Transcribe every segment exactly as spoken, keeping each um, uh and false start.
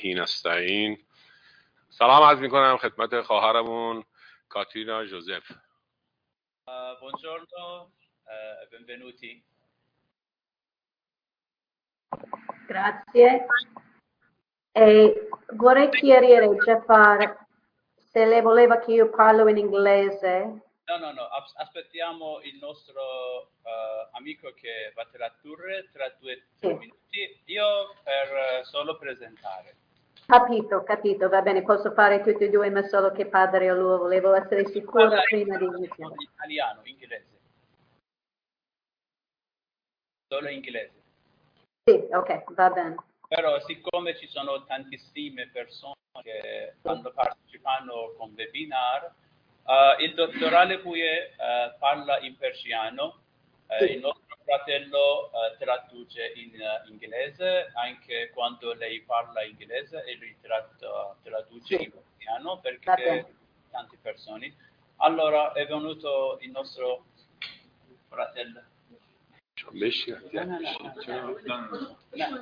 نستعین. سلام عرض میکنم خدمت خواهرمون کاترینا جوزف. Buongiorno, eh, benvenuti. Grazie. E vorrei chiarire, Jafar, se lei voleva che io parlo in inglese. No, no, no, as- aspettiamo il nostro eh, amico che va a tradurre tra due tre Sì. minuti. Io per eh, solo presentare. Capito, capito, va bene, posso fare tutti e due, ma solo che padre o lui, volevo essere sicura Parla prima di in iniziare. italiano, inglese. Solo inglese. Sì, ok, va bene. Però siccome ci sono tantissime persone che stanno partecipando con webinar, eh, il dottor Alebuye eh, parla in persiano, eh, Sì. il nostro fratello eh, traduce in uh, inglese, anche quando lei parla inglese e lui trad- traduce Sì. in persiano, Va bene. perché tante persone. Allora è venuto il nostro fratello. بشی No, no, no, no.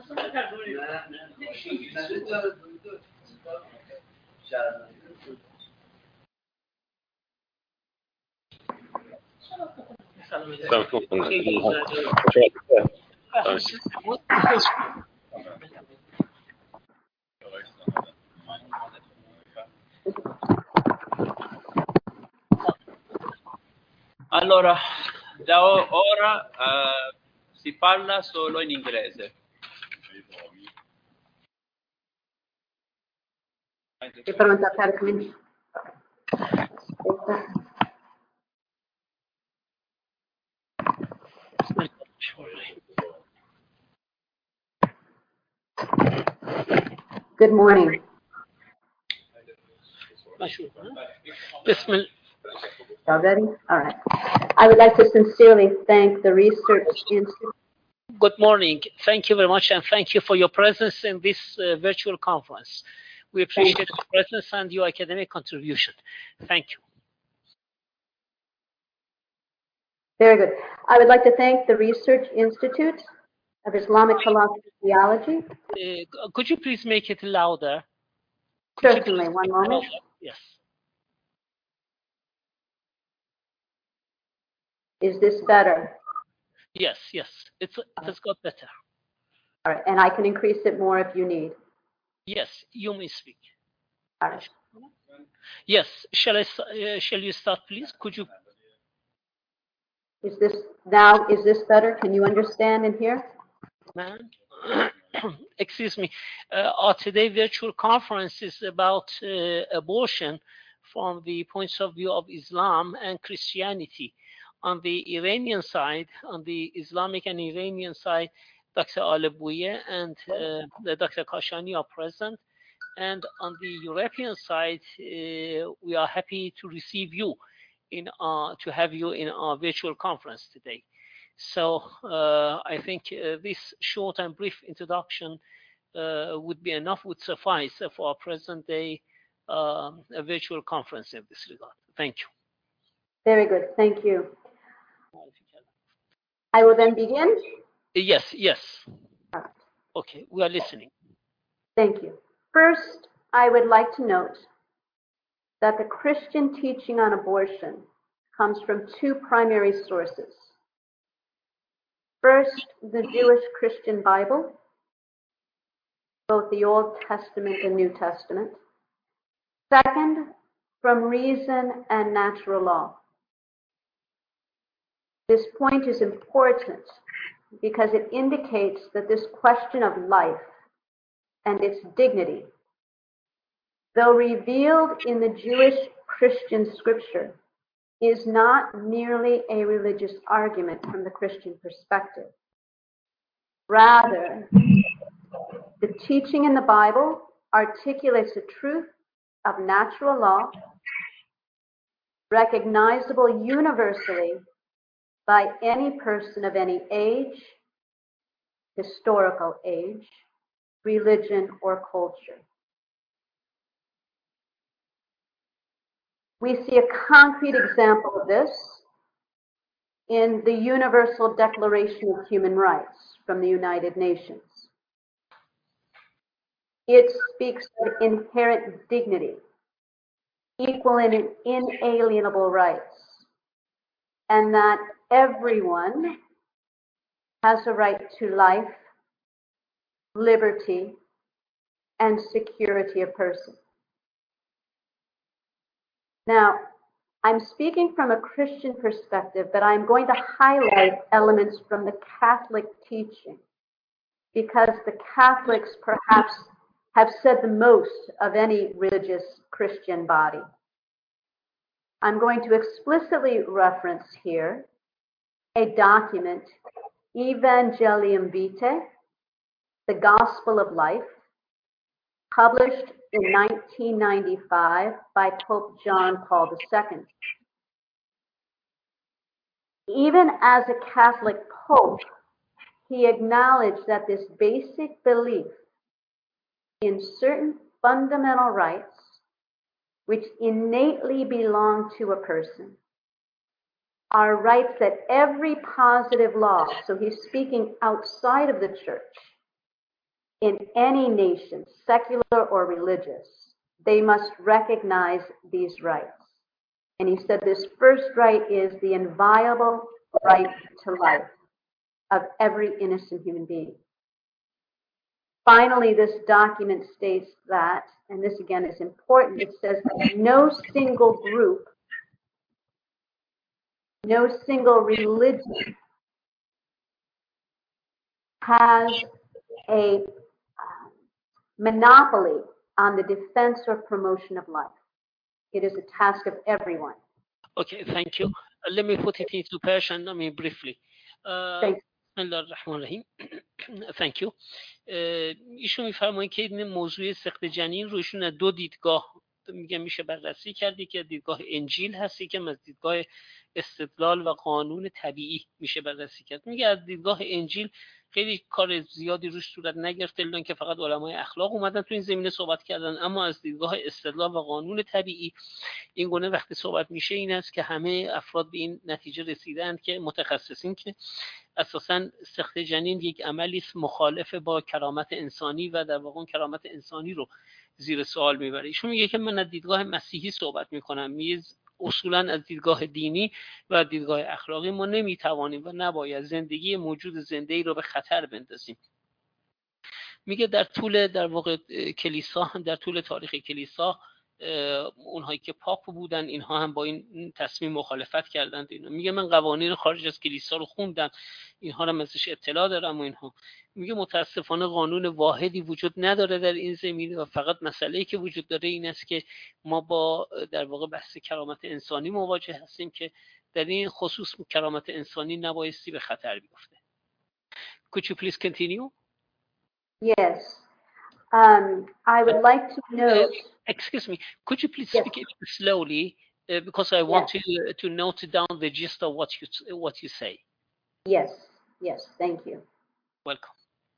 Allora, da o- ora eh, si parla solo in inglese. Sei pronta per cominciare? Good morning. Bismillah. Y'all ready? All right. I would like to sincerely thank the Research Institute. Good morning. Thank you very much, and thank you for your presence in this uh, virtual conference. We appreciate your presence and your academic contribution. Thank you. Very good. I would like to thank the Research Institute of Islamic Philosophy and Theology. Uh, could you please make it louder? Could you Certainly, please one make it moment. louder? Yes. Is this better? Yes, yes. It's, it has got better. All right, and I can increase it more if you need. Yes, you may speak. All right. Yes, shall I? s- Uh, shall you start, please? Could you? Is this now, is this better? Can you understand and hear? Man, excuse me. Uh, our today virtual conference is about uh, abortion from the points of view of Islam and Christianity. On the Iranian side, on the Islamic and Iranian side, Doctor Alebuye and uh, the Doctor Kashani are present. And on the European side, uh, we are happy to receive you in our, to have you in our virtual conference today. So uh, I think uh, this short and brief introduction uh, would be enough, would suffice for our present day um, a virtual conference in this regard. Thank you. Very good, thank you. I will then begin. Yes, yes. Okay, we are listening. Thank you. First, I would like to note that the Christian teaching on abortion comes from two primary sources. First, the Jewish Christian Bible, both the Old Testament and New Testament. Second, from reason and natural law. This point is important because it indicates that this question of life and its dignity, though revealed in the Jewish Christian scripture, is not merely a religious argument from the Christian perspective. Rather, the teaching in the Bible articulates the truth of natural law, recognizable universally by any person of any age, historical age, religion, or culture. We see a concrete example of this in the Universal Declaration of Human Rights from the United Nations. it speaks of inherent dignity, equal and inalienable rights, and that everyone has a right to life, liberty, and security of person. Now, I'm speaking from a Christian perspective, but I'm going to highlight elements from the Catholic teaching, because the Catholics perhaps have said the most of any religious Christian body. I'm going to explicitly reference here a document, Evangelium Vitae, the Gospel of Life, published in nineteen ninety-five by Pope John Paul the Second. Even as a Catholic Pope, he acknowledged that this basic belief in certain fundamental rights, which innately belong to a person, are rights that every positive law, so he's speaking outside of the church, in any nation, secular or religious, they must recognize these rights. And he said this first right is the inviolable right to life of every innocent human being. Finally, this document states that, and this again is important, it says that no single group, no single religion has a monopoly on the defense or promotion of life. It is a task of everyone. Okay, thank you. Uh, let me put it into Persian, I mean, briefly. Uh, Thank you. ایشون میفرمایید که این موضوع سقط جنین رو ایشون از دو دیدگاه میگه میشه بررسی کردی، که دیدگاه انجیل هستی که از دیدگاه استدلال و قانون طبیعی میشه بررسی کرد. میگه از دیدگاه انجیل خیلی کار زیادی روش صورت نگرفته، الا که فقط علمای اخلاق اومدن تو این زمینه صحبت کردن. اما از دیدگاه استدلال و قانون طبیعی این گونه وقتی صحبت میشه این است که همه افراد به این نتیجه رسیدند که متخصصین که اساساً سقط جنین یک عملی است مخالف با کرامت انسانی و در واقع کرامت انسانی رو زیر سوال میبره. ایشون میگه که من از دیدگاه مسیحی صحبت میکنم، میگه اصولاً از دیدگاه دینی و دیدگاه اخلاقی ما نمیتوانیم و نباید زندگی موجود زنده‌ای رو به خطر بندازیم. میگه در طول در واقع کلیسا، در طول تاریخ کلیسا، اونهایی که پاپ بودن اینها هم با این تصمیم مخالفت کردند. اینا میگه من قوانین خارج از کلیسا رو خوندم، اینها رو ازش اطلاع دارم و اینها. میگه متاسفانه قانون واحدی وجود نداره در این زمینه و فقط مسئله‌ای که وجود داره این است که ما با در واقع بحث کرامت انسانی مواجه هستیم که در این خصوص کرامت انسانی نبایستی به خطر بیفته. Could you please continue? Yes. Um, I would like to note... Uh, excuse me, could you please yes. speak it slowly? Uh, because I want yes. to uh, to note down the gist of what you what you say. Yes, yes, thank you. Welcome.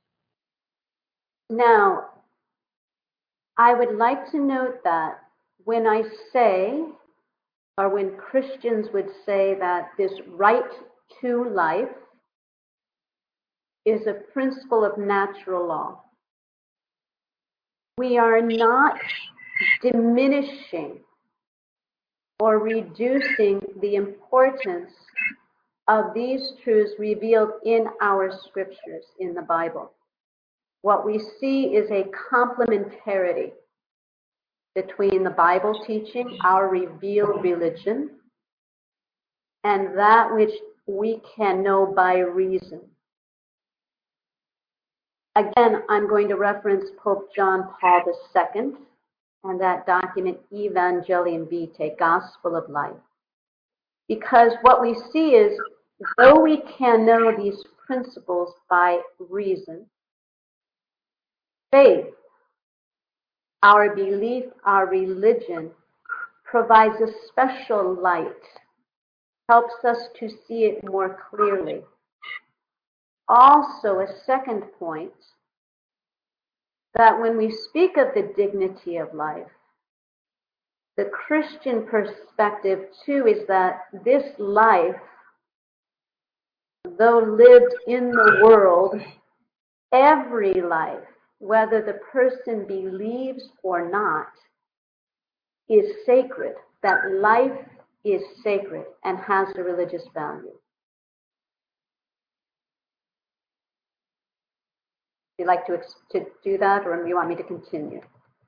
Now, I would like to note that when I say, or when Christians would say that this right to life is a principle of natural law, we are not diminishing or reducing the importance of these truths revealed in our scriptures in the Bible. What we see is a complementarity between the Bible teaching, our revealed religion, and that which we can know by reason. Again, I'm going to reference Pope John Paul the Second and that document Evangelium Vitae, Gospel of Life. Because what we see is, though we can know these principles by reason, faith, our belief, our religion, provides a special light, helps us to see it more clearly. Also, a second point, that when we speak of the dignity of life, the Christian perspective too is that this life, though lived in the world, every life whether the person believes or not, is sacred, that life is sacred and has a religious value. Would you like to, to do that, or do you want me to continue?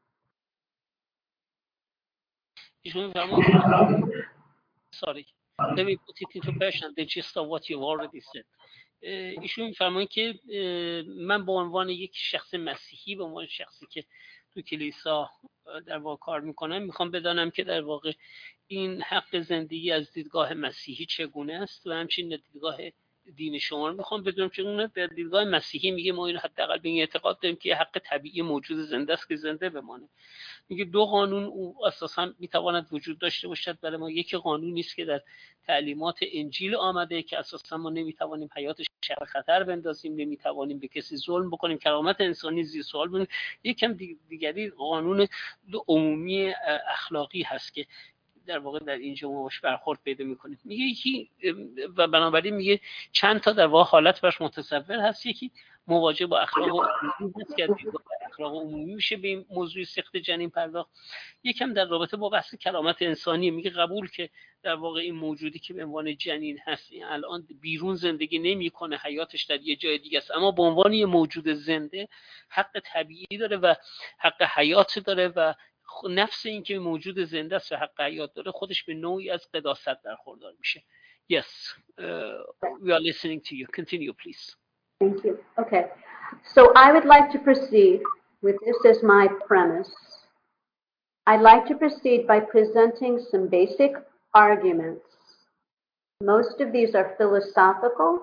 Sorry, let me put it into Persian, the gist of what you've already said. ایشون میفرمایند که من به عنوان یک شخص مسیحی، به عنوان شخصی که تو کلیسا در واقع کار میکنم، میخوام بدانم که در واقع این حق زندگی از دیدگاه مسیحی چگونه است و همچنین دیدگاه دین شما رو میخوام بدونم چگونه. در دیدگاه مسیحی میگه ما این حداقل به این اعتقاد داریم که حق طبیعی موجود زنده است که زنده بمانه. میگه دو قانون او اساسا میتواند وجود داشته باشد برای ما. یکی قانونی است که در تعلیمات انجیل آمده که اساسا ما نمیتوانیم حیاتش رو خطر بندازیم، نمیتوانیم به کسی ظلم بکنیم، کرامت انسانی زیر سوال ببریم. یکم دیگری قانون عمومی اخلاقی هست که در واقع در اینجا ما باش برخورد پیدا میکنیم. میگه یکی و بنابراین میگه چند تا در واقع حالت برش متصور هست. یکی مواجه با اخلاق عمومی هست که دیدگاه اخلاق عمومی میشه به این موضوع سخت جنین پرداخت. یکم در رابطه با بحث کرامت انسانی، میگه قبول که در واقع این موجودی که به عنوان جنین هست الان بیرون زندگی نمیکنه، حیاتش در یه جای دیگه است، اما به عنوان یه موجود زنده حق طبیعی داره و حق حیات داره و نفس این که موجود زنده است و حق حیات داره خودش به نوعی از قداست برخوردار میشه. Yes, uh, we are listening to you. Continue, please. Thank you. Okay. So I would like to proceed with this as my premise. I'd like to proceed by presenting some basic arguments. Most of these are philosophical,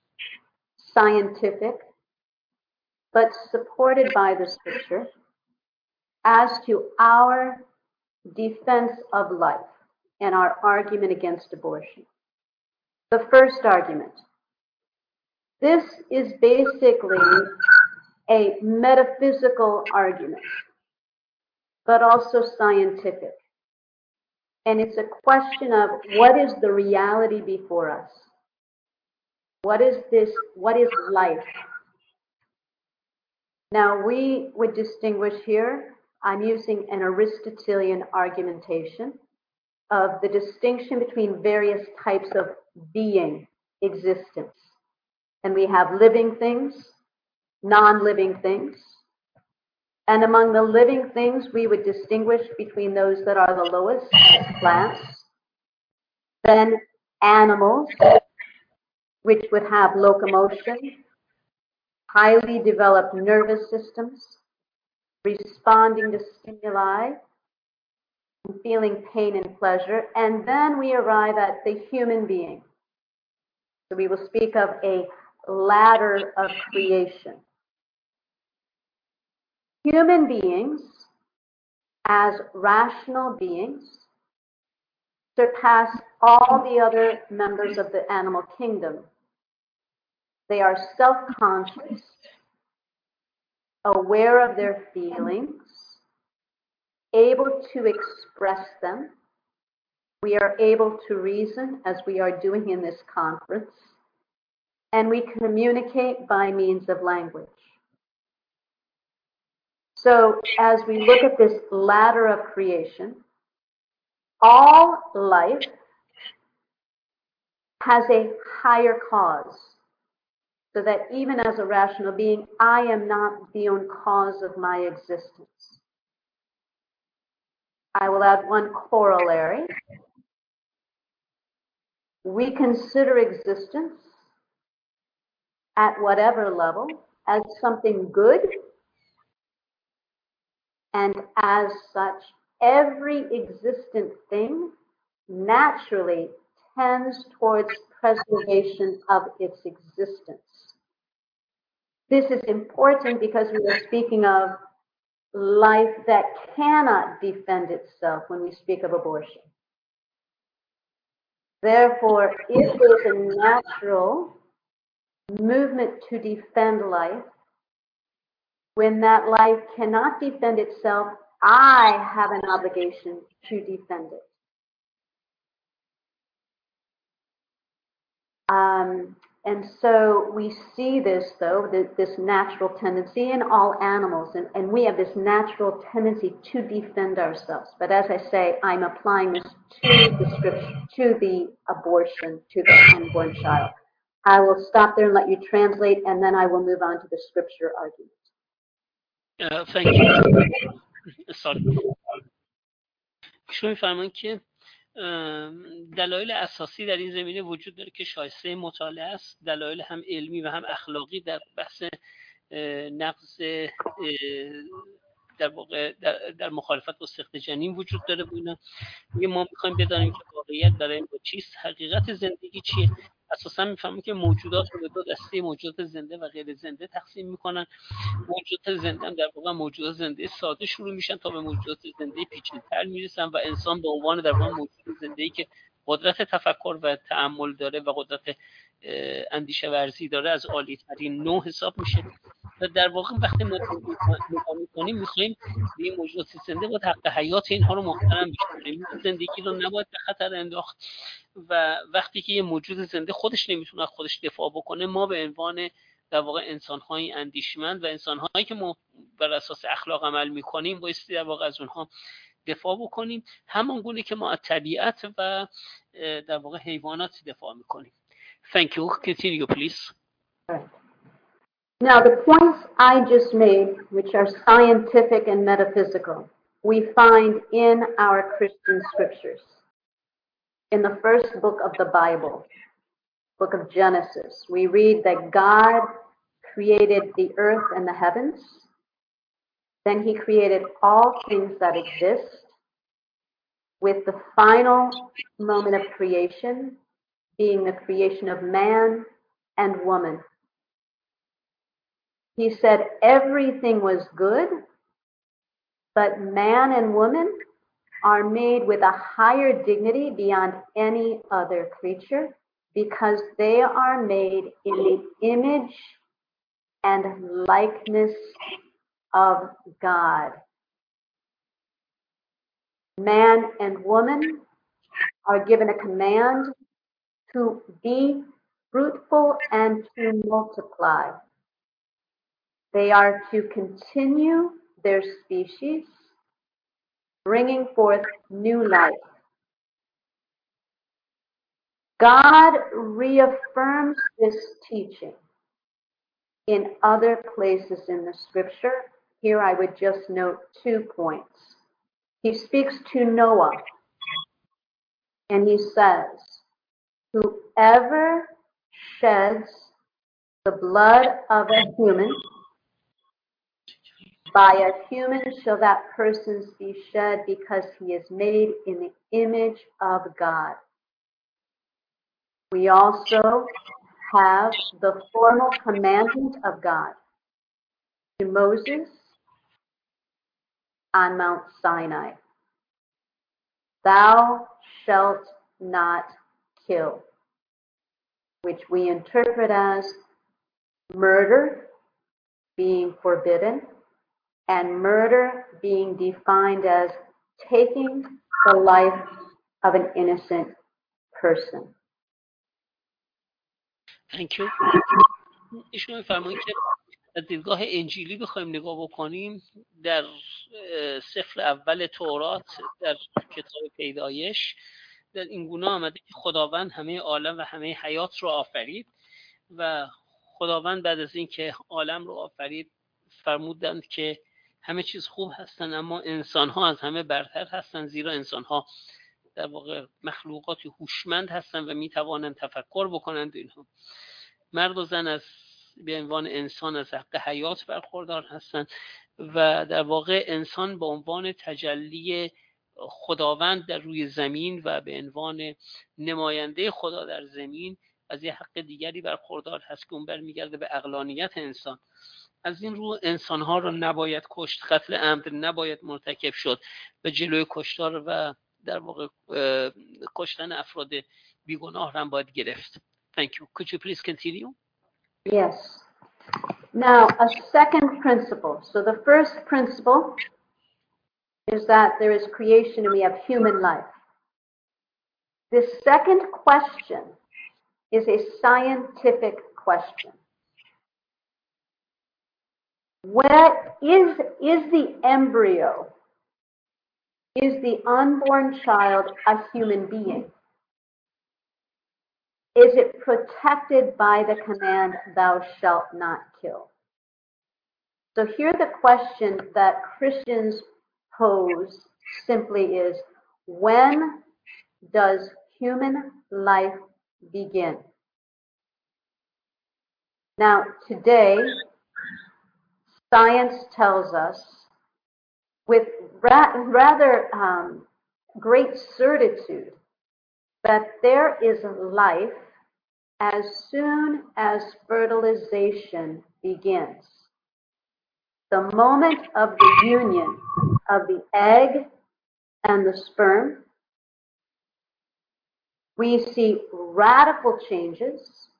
scientific, but supported by the scripture as to our defense of life and our argument against abortion. The first argument. This is basically a metaphysical argument, but also scientific. And it's a question of what is the reality before us? What is this? What is life? Now, we would distinguish here, I'm using an Aristotelian argumentation of the distinction between various types of being, existence. And we have living things, non-living things. And among the living things, we would distinguish between those that are the lowest, plants, then animals, which would have locomotion, highly developed nervous systems, responding to stimuli, and feeling pain and pleasure. And then we arrive at the human being. So we will speak of a ladder of creation. Human beings, as rational beings, surpass all the other members of the animal kingdom. They are self-conscious, aware of their feelings, able to express them. We are able to reason, as we are doing in this conference, and we communicate by means of language. So, as we look at this ladder of creation, all life has a higher cause, so that even as a rational being, I am not the own cause of my existence. I will add one corollary. We consider existence at whatever level as something good, and as such, every existent thing naturally tends towards preservation of its existence. This is important because we are speaking of life that cannot defend itself when we speak of abortion. Therefore, if there's a natural movement to defend life, when that life cannot defend itself, I have an obligation to defend it. Um, And so we see this, though, this natural tendency in all animals, and, and we have this natural tendency to defend ourselves. But as I say, I'm applying this to the scripture, to the abortion, to the unborn child. I will stop there and let you translate, and then I will move on to the scripture argument. Uh, thank you. Sorry. شما می‌فرمایید که دلایل اساسی در این زمینه وجود داره که شایسته مطالعه است، دلایل هم علمی و هم اخلاقی در بحث نقض در واقع در, در مخالفت با سقط جنین وجود داره. بودن میگه ما میخوایم بدانیم که واقعیت برای ما چیست، حقیقت زندگی چیه. اساسا میفهمیم که موجودات رو به دو دسته موجودات زنده و غیر زنده تقسیم میکنن. موجودات زنده هم در واقع موجودات زنده ساده شروع میشن تا به موجودات زنده پیچیده‌تر میرسن و انسان به عنوان در واقع موجود زنده‌ای که قدرت تفکر و تأمل داره و قدرت اندیشه ورزی داره از عالی ترین نوع حساب میشه. و در واقع وقتی ما نگاه میکنیم میخوایم به این موجودات زنده باید حق حیات اینها رو محترم بشماریم. زندگی رو نباید به خطر انداخت و وقتی که یه موجود زنده خودش نمیتونه خودش دفاع بکنه، ما به عنوان در واقع انسان‌های اندیشمند و انسان‌هایی که ما بر اساس اخلاق عمل می‌کنیم بایستی در واقع از اونها دفاع بکنیم، همان گونه که ما از طبیعت و در واقع حیوانات دفاع می‌کنیم. Thank you. Continue, please. Now, the points I just made, which are scientific and metaphysical, we find in our Christian scriptures. In the first book of the Bible, book of Genesis, we read that God created the earth and the heavens. Then he created all things that exist, with the final moment of creation being the creation of man and woman. He said everything was good, but man and woman are made with a higher dignity beyond any other creature because they are made in the image and likeness of God. Man and woman are given a command to be fruitful and to multiply. They are to continue their species, bringing forth new life. God reaffirms this teaching in other places in the scripture. Here I would just note two points. He speaks to Noah, and he says, whoever sheds the blood of a human, by a human shall that person's be shed because he is made in the image of God. We also have the formal commandment of God to Moses on Mount Sinai. Thou shalt not kill, which we interpret as murder being forbidden and murder being defined as taking the life of an innocent person. Thank you. ایشون می‌فرمایید که از دیدگاه انجیلی بخوایم نگاه بکنیم، در سفر اول تورات در کتاب پیدایش در این گونه آمده که خداوند همه عالم و همه حیات رو آفرید و خداوند بعد از این که عالم رو آفرید فرمودند که همه چیز خوب هستن، اما انسان ها از همه برتر هستن، زیرا انسان ها در واقع مخلوقات هوشمند هستن و می توانند تفکر بکنند. اینها مرد و زن از به عنوان انسان از حق حیات برخوردار هستند و در واقع انسان به عنوان تجلی خداوند در روی زمین و به عنوان نماینده خدا در زمین از یه حق دیگری برخوردار هست که اون برمیگرده به عقلانیت انسان. از این رو انسانها رو نباید کشت، قتل عمد نباید مرتکب شد و جلوی کشتار و در واقع کشتن افراد بیگناه هم باید گرفت. Thank you. Could you please continue? Yes. Now, a second principle. So the first principle is that there is creation and we have human life. The second question is a scientific question. What is, is the embryo, is the unborn child a human being? Is it protected by the command, thou shalt not kill? So here the question that Christians pose simply is, when does human life begin? Now, today, science tells us with ra- rather um, great certitude that there is life as soon as fertilization begins. The moment of the union of the egg and the sperm, we see radical changes,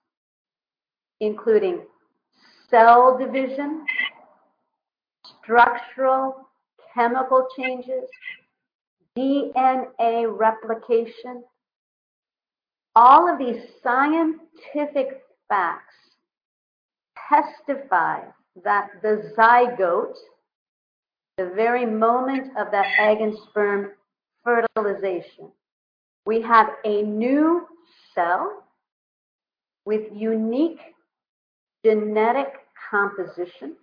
including cell division, structural, chemical changes, D N A replication. All of these scientific facts testify that the zygote, the very moment of that egg and sperm fertilization, we have a new cell with unique genetic composition,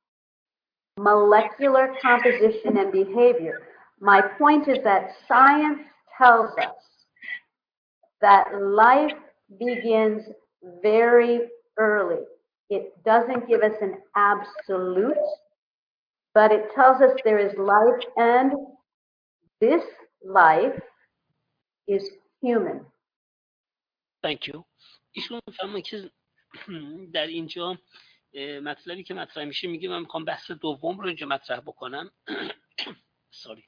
molecular composition, and behavior. My point is that science tells us that life begins very early. It doesn't give us an absolute, but it tells us there is life, and this life is human. Thank you. ایشون میفهمه که در اینجا مطلبی که مطرح میشه، میگه من میخوام بحث دوم رو اینجا مطرح بکنم. ساری.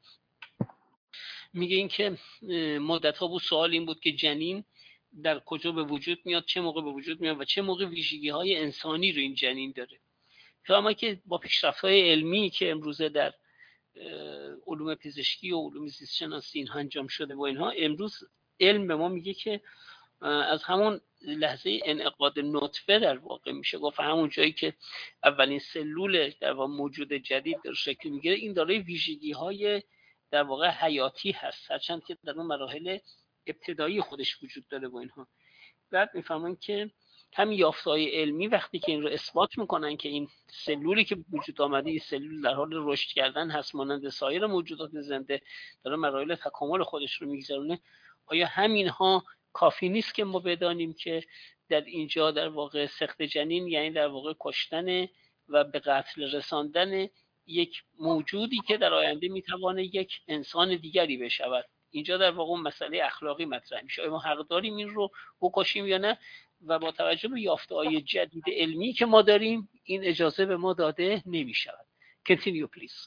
میگه این که مدت ها بود سوال این بود که جنین در کجا به وجود میاد، چه موقع به وجود میاد و چه موقع ویژگی های انسانی رو این جنین داره. فهمه که با پیشرفت های علمی که امروزه در علوم پزشکی و علوم زیست شناسی اینها انجام شده و اینها، امروز علم به ما میگه که از همون لحظه انعقاد نطفه در واقع میشه گفت همون جایی که اولین سلول در واقع موجود جدید در شکل میگیره، این داره ویژگی های در واقع حیاتی هست، هرچند که در اون مراحل ابتدایی خودش وجود داره و اینها. بعد میفهمن که همین یافته‌های علمی وقتی که این رو اثبات میکنن که این سلولی که وجود آمده، این سلول در حال رشد کردن هست، مانند سایر موجودات زنده داره مراحل تکامل خودش رو میگذرونه، آیا همینها کافی نیست که ما بدانیم که در اینجا در واقع سقط جنین یعنی در واقع کشتن و به قتل رساندن یک موجودی که در آینده میتوانه یک انسان دیگری بشود؟ اینجا در واقع مسئله اخلاقی مطرح میشه، آیا ما حق داریم این رو بکشیم یا نه؟ و با توجه به یافته‌های جدید علمی که ما داریم این اجازه به ما داده نمیشود. Continue please.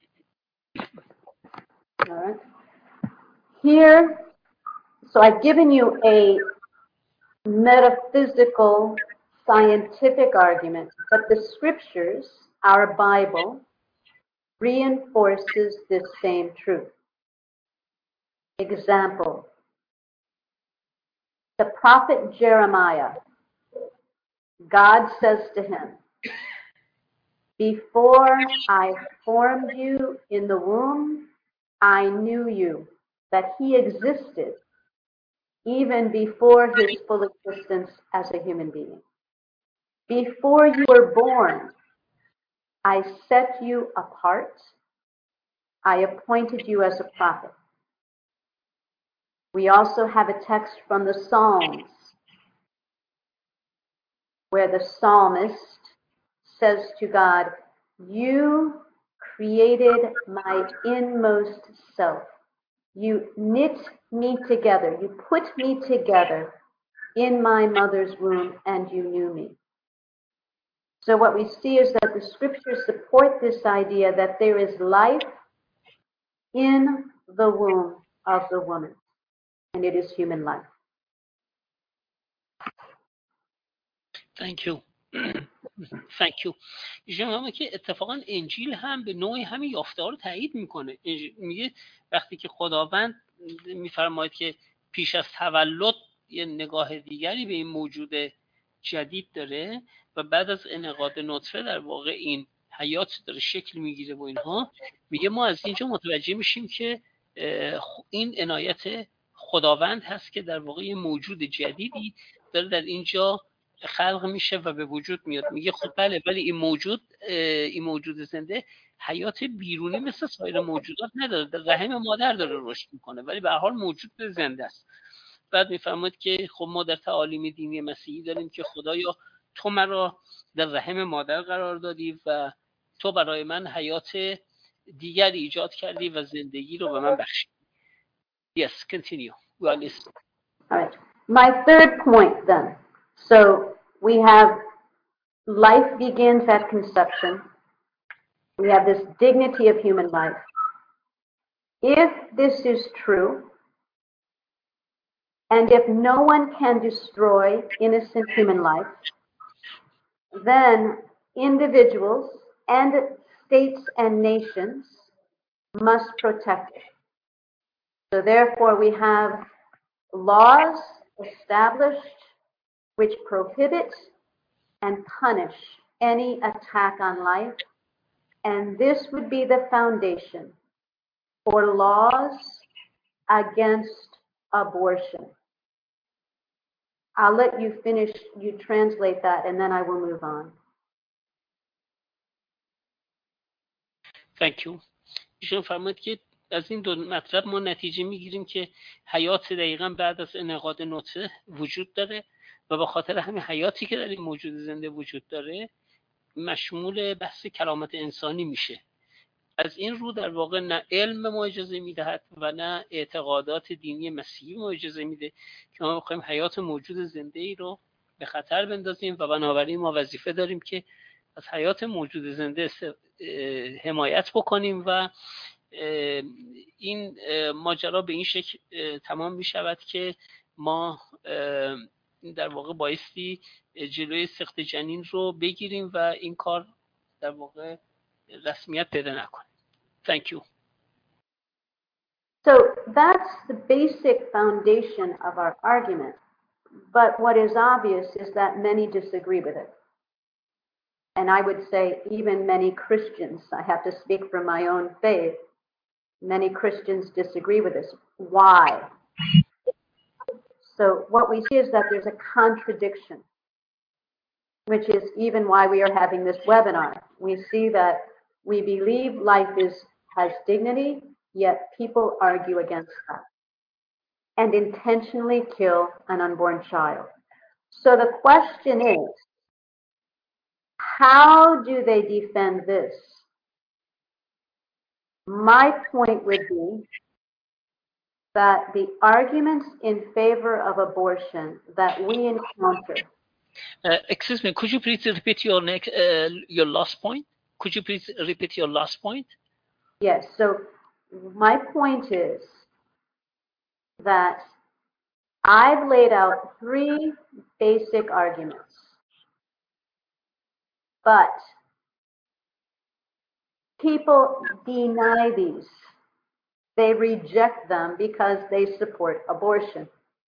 All right. Here, so I've given you a metaphysical, scientific argument, but the scriptures, our Bible, reinforces this same truth. Example, the prophet Jeremiah, God says to him, before I formed you in the womb, I knew you, that he existed even before his full existence as a human being. Before you were born, I set you apart. I appointed you as a prophet. We also have a text from the Psalms where the psalmist says to God, you created my inmost self. You knit me together. You put me together in my mother's womb, and you knew me. So what we see is that the scriptures support this idea that there is life in the womb of the woman, and it is human life. Thank you. Thank you. جنابه که اتفاقا انجیل هم به نوعی همین یافته ها رو تایید میکنه. میگه وقتی که خداوند میفرماید که پیش از تولد یه نگاه دیگری به این موجود جدید داره و بعد از انعقاد نطفه در واقع این حیات داره شکل میگیره و اینها، میگه ما از اینجا متوجه میشیم که این عنایت خداوند هست که در واقع یه موجود جدیدی داره در اینجا خلق میشه و به وجود میاد. میگه خب بله، ولی این موجود این موجود زنده حیات بیرونی مثل سایر موجودات نداره، در رحم مادر داره رشد میکنه، ولی به هر حال موجود زنده است. بعد میفرماید که خب ما در تعالیم دینی مسیحی داریم که خدایا تو مرا در رحم مادر قرار دادی و تو برای من حیات دیگری ایجاد کردی و زندگی رو به من بخشیدی. Yes, continue. Well, listen. All right. My third point then. So we have life begins at conception. We have this dignity of human life. If this is true, and if no one can destroy innocent human life, then individuals and states and nations must protect it. So therefore we have laws established which prohibit and punish any attack on life, and this would be the foundation for laws against abortion. I'll let you finish, you translate that, and then I will move on. Thank you. ایشون فرمود که از این دو مطلب ما نتیجه میگیریم که حیات دقیقاً بعد از انعقاد نطفه وجود داره و به خاطر همین حیاتی که در این موجود زنده وجود داره مشمول بحث کرامت انسانی میشه. از این رو در واقع نه علم ما اجازه میدهد و نه اعتقادات دینی مسیحی ما اجازه میده که ما بخوایم حیات موجود زنده ای رو به خطر بندازیم و بنابراین ما وظیفه داریم که از حیات موجود زنده حمایت بکنیم و این ماجرا به این شکل تمام می شود که ما در واقع بایستی جلوی سقط جنین رو بگیریم و این کار در واقع رسمیت پیدا نکنه. Thank you. So that's the basic foundation of our argument. But what is obvious is that many disagree with it. And I would say even many Christians, I have to speak from my own faith, many Christians disagree with this. Why? So what we see is that there's a contradiction, which is even why we are having this webinar. We see that we believe life is has dignity, yet people argue against that and intentionally kill an unborn child. So the question is, how do they defend this? My point would be that the arguments in favor of abortion that we encounter. Uh, excuse me, could you please repeat your next, uh, your last point? Could you please repeat your last point? Yes. So my point is that I've laid out three basic arguments, but people deny these. They reject them because they support abortion.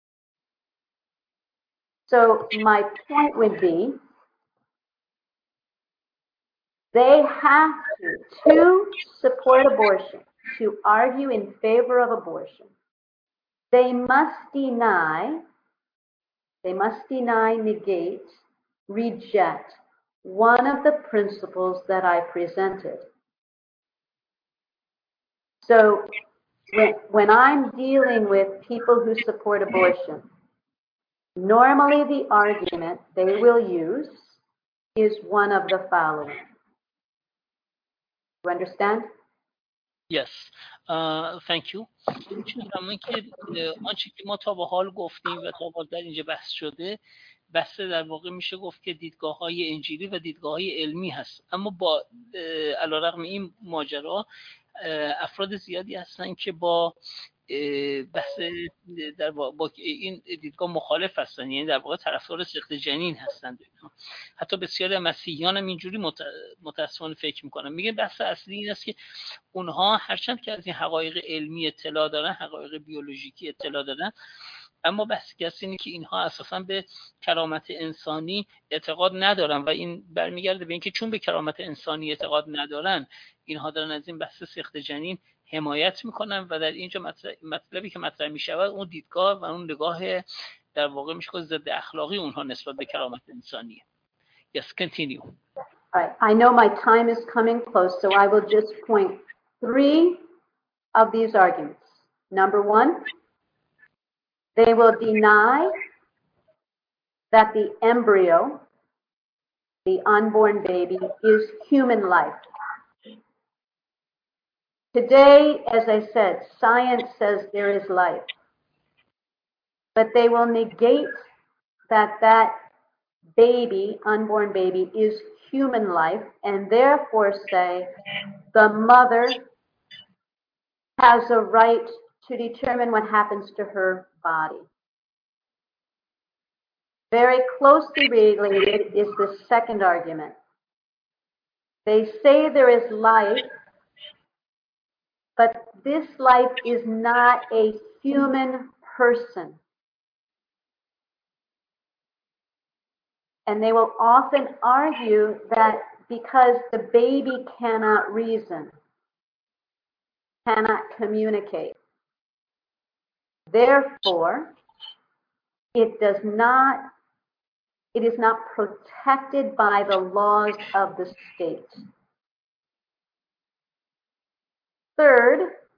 So my point would be, they have to, to support abortion, to argue in favor of abortion, they must deny, they must deny, negate, reject one of the principles that I presented. So when, when I'm dealing with people who support abortion, normally the argument they will use is one of the following. You understand? Yes. Uh, thank you. چون که آنچه که ما تا به حال گفتیم و تا به حال در اینجا بحث شده، بحث در واقع میشه گفت که دیدگاه‌های انجیلی و دیدگاه‌های علمی هست. اما با علیرغم این ماجرا افراد زیادی هستن که با بحث در با این دیدگاه مخالف هستن، یعنی در واقع طرفدار سقط جنین هستن. حتی بسیاری از مسیحیان هم اینجوری متأسفانه فکر میکنن. میگه بحث اصلی این است که اونها هرچند که از این حقایق علمی اطلاع دارن، حقایق بیولوژیکی اطلاع دارن، اما بحثی هست اینه که اینها اساساً به کرامت انسانی اعتقاد ندارن و این برمیگرده به اینکه چون به کرامت انسانی اعتقاد ندارن اینها دارن از این بحث سخت جنین حمایت میکنن و در اینجا مطلبی که مطرح میشود اون دیدگاه و اون نگاه در واقع میشه که ضد اخلاقی اونها نسبت به کرامت انسانیه. Yes, continue. All right. I know my time is coming close, so I will just point three of these arguments. Number one, they will deny that the embryo, the unborn baby, is human life. Today, as I said, science says there is life, but they will negate that that baby, unborn baby, is human life, and therefore say the mother has a right to determine what happens to her body. Very closely related is the second argument. They say there is life, but this life is not a human person. And they will often argue that because the baby cannot reason, cannot communicate, therefore, it does not, it is not protected by the laws of the state. Third,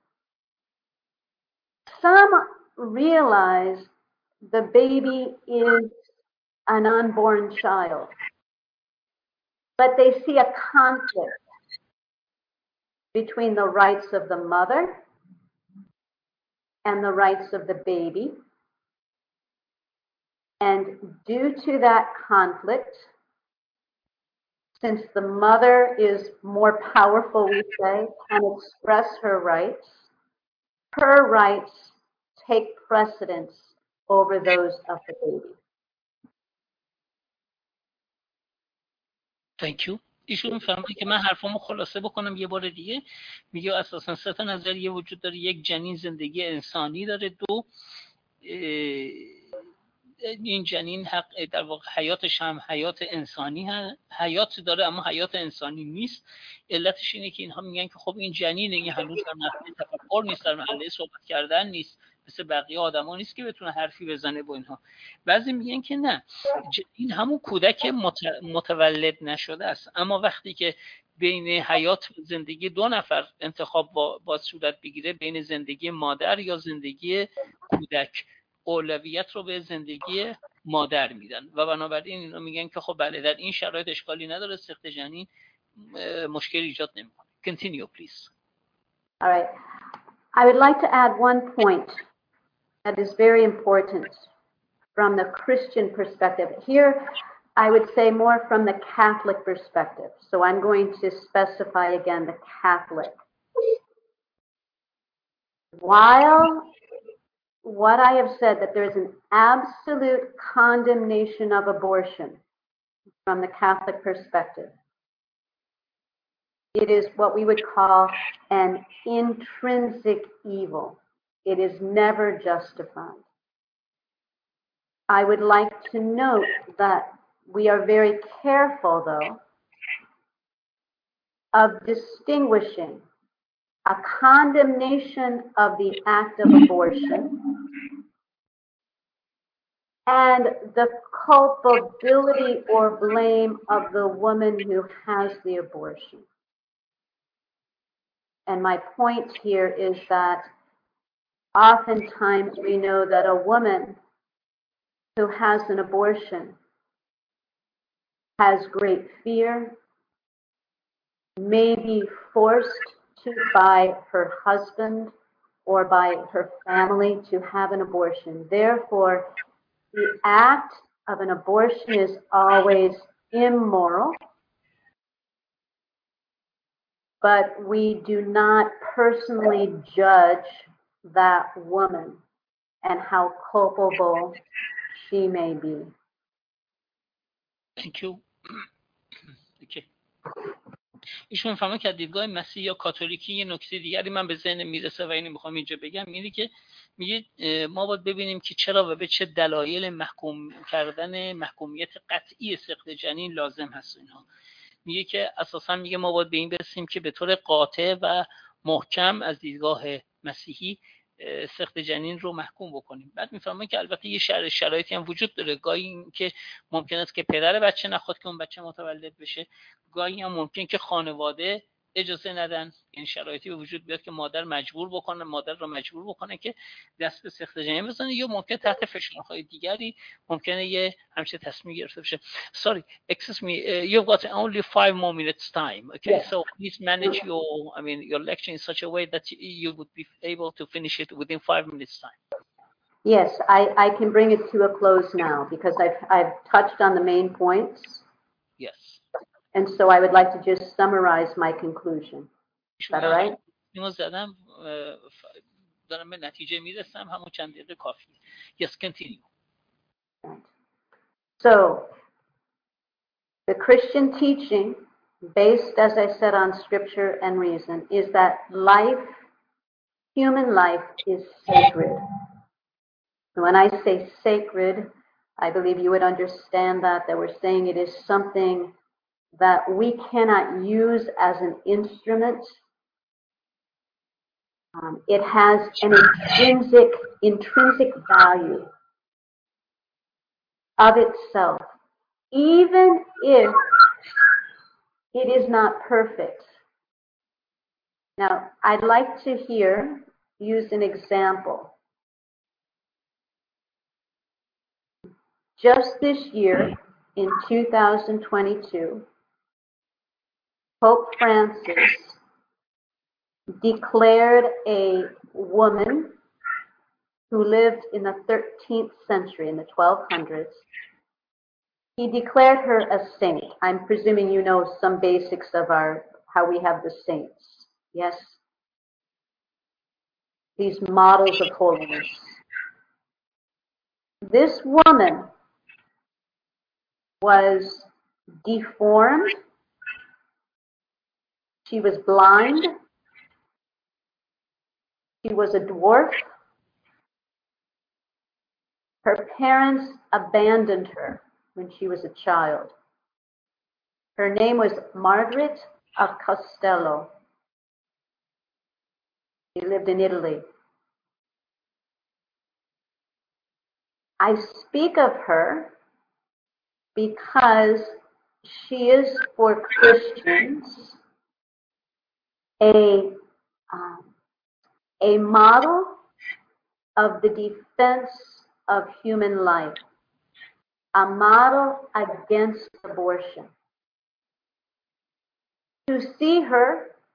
some realize the baby is an unborn child, but they see a conflict between the rights of the mother and the rights of the baby. And due to that conflict, since the mother is more powerful, we say, can express her rights, her rights take precedence over those of the baby. Thank you. ایشون فهمیده که من حرفامو خلاصه بکنم یه بار دیگه. میگه اساسا سه تا نظریه وجود داره. یک، جنین زندگی انسانی داره. دو، این جنین حق در واقع حیاتش هم حیات انسانی هست، حیات داره اما حیات انسانی نیست. علتش اینه که اینها میگن که خب این جنین این هنوز در مرحله تفکر نیست، در مرحله صحبت کردن نیست، مثل بقیه آدما نیست که بتونه حرفی بزنه با اینها. بعضی میگن که نه، این همون کودک متولد نشده است، اما وقتی که بین حیات و زندگی دو نفر انتخاب با, با صورت بگیره، بین زندگی مادر یا زندگی کودک، اولویت رو به زندگی مادر میدن و بنابراین اینا میگن که خب بله در این شرایط اشکالی نداره، سخت جنین مشکل ایجاد نمیکنه. Continue please. All right. I would like to add one point that is very important from the Christian perspective. Here I would say more from the Catholic perspective. So I'm going to specify again the Catholic. While what I have said, that there is an absolute condemnation of abortion from the Catholic perspective, it is what we would call an intrinsic evil. It is never justified. I would like to note that we are very careful, though, of distinguishing a condemnation of the act of abortion and the culpability or blame of the woman who has the abortion. And my point here is that oftentimes we know that a woman who has an abortion has great fear, may be forced to by her husband or by her family to have an abortion. Therefore, the act of an abortion is always immoral, but we do not personally judge that woman and how culpable she may be. Thank you. Okay. ایشون میفهمه که دیدگاه مسیحی یا کاتولیکی یه نکته دیگری من به ذهن میرسه و اینو میخوام اینجا بگم، اینه که میگه ما باید ببینیم که چرا و به چه دلایل محکوم کردن محکومیت قطعی سقط جنین لازم هست. اینها میگه که اساسا میگه ما باید به این برسیم که به طور قاطع و محکم از دیدگاه مسیحی سقط جنین رو محکوم بکنیم. بعد میفهمه که البته یه شرایط شرایطی هم وجود داره، گاهی این که ممکن است که پدر بچه نخواد که اون بچه متولد بشه، گاهی هم ممکن که خانواده اجازه ندن، این شرایطی به وجود بیاد که مادر مجبور بکنه مادر رو مجبور بکنه که دست به سقط جنین بزنه، یا ممکن تحت فشارهای دیگری ممکنه یه همچین تصمیم گرفته بشه. Sorry, excuse me, uh, you've got only five more minutes time. Okay, yes. So please manage your, I mean, your lecture in such a way that you would be able to finish it within five minutes time. Yes, I, I can bring it to a close now because I've I've touched on the main points. Yes. And so I would like to just summarize my conclusion. Is that all right? Yes, continue. So, the Christian teaching, based, as I said, on scripture and reason, is that life, human life, is sacred. When I say sacred, I believe you would understand that, that we're saying it is something that we cannot use as an instrument. Um, it has an intrinsic, intrinsic value of itself, even if it is not perfect. Now, I'd like to here use an example. Just this year, in two thousand twenty-two, Pope Francis declared a woman who lived in the thirteenth century, in the twelve hundreds. He declared her a saint. I'm presuming you know some basics of our, how we have the saints. Yes? These models of holiness. This woman was deformed. She was blind. She was a dwarf. Her parents abandoned her when she was a child. Her name was Margaret of Costello. She lived in Italy. I speak of her because she is for Christians a, um, a model of the defense of human life, a model against abortion. To see her,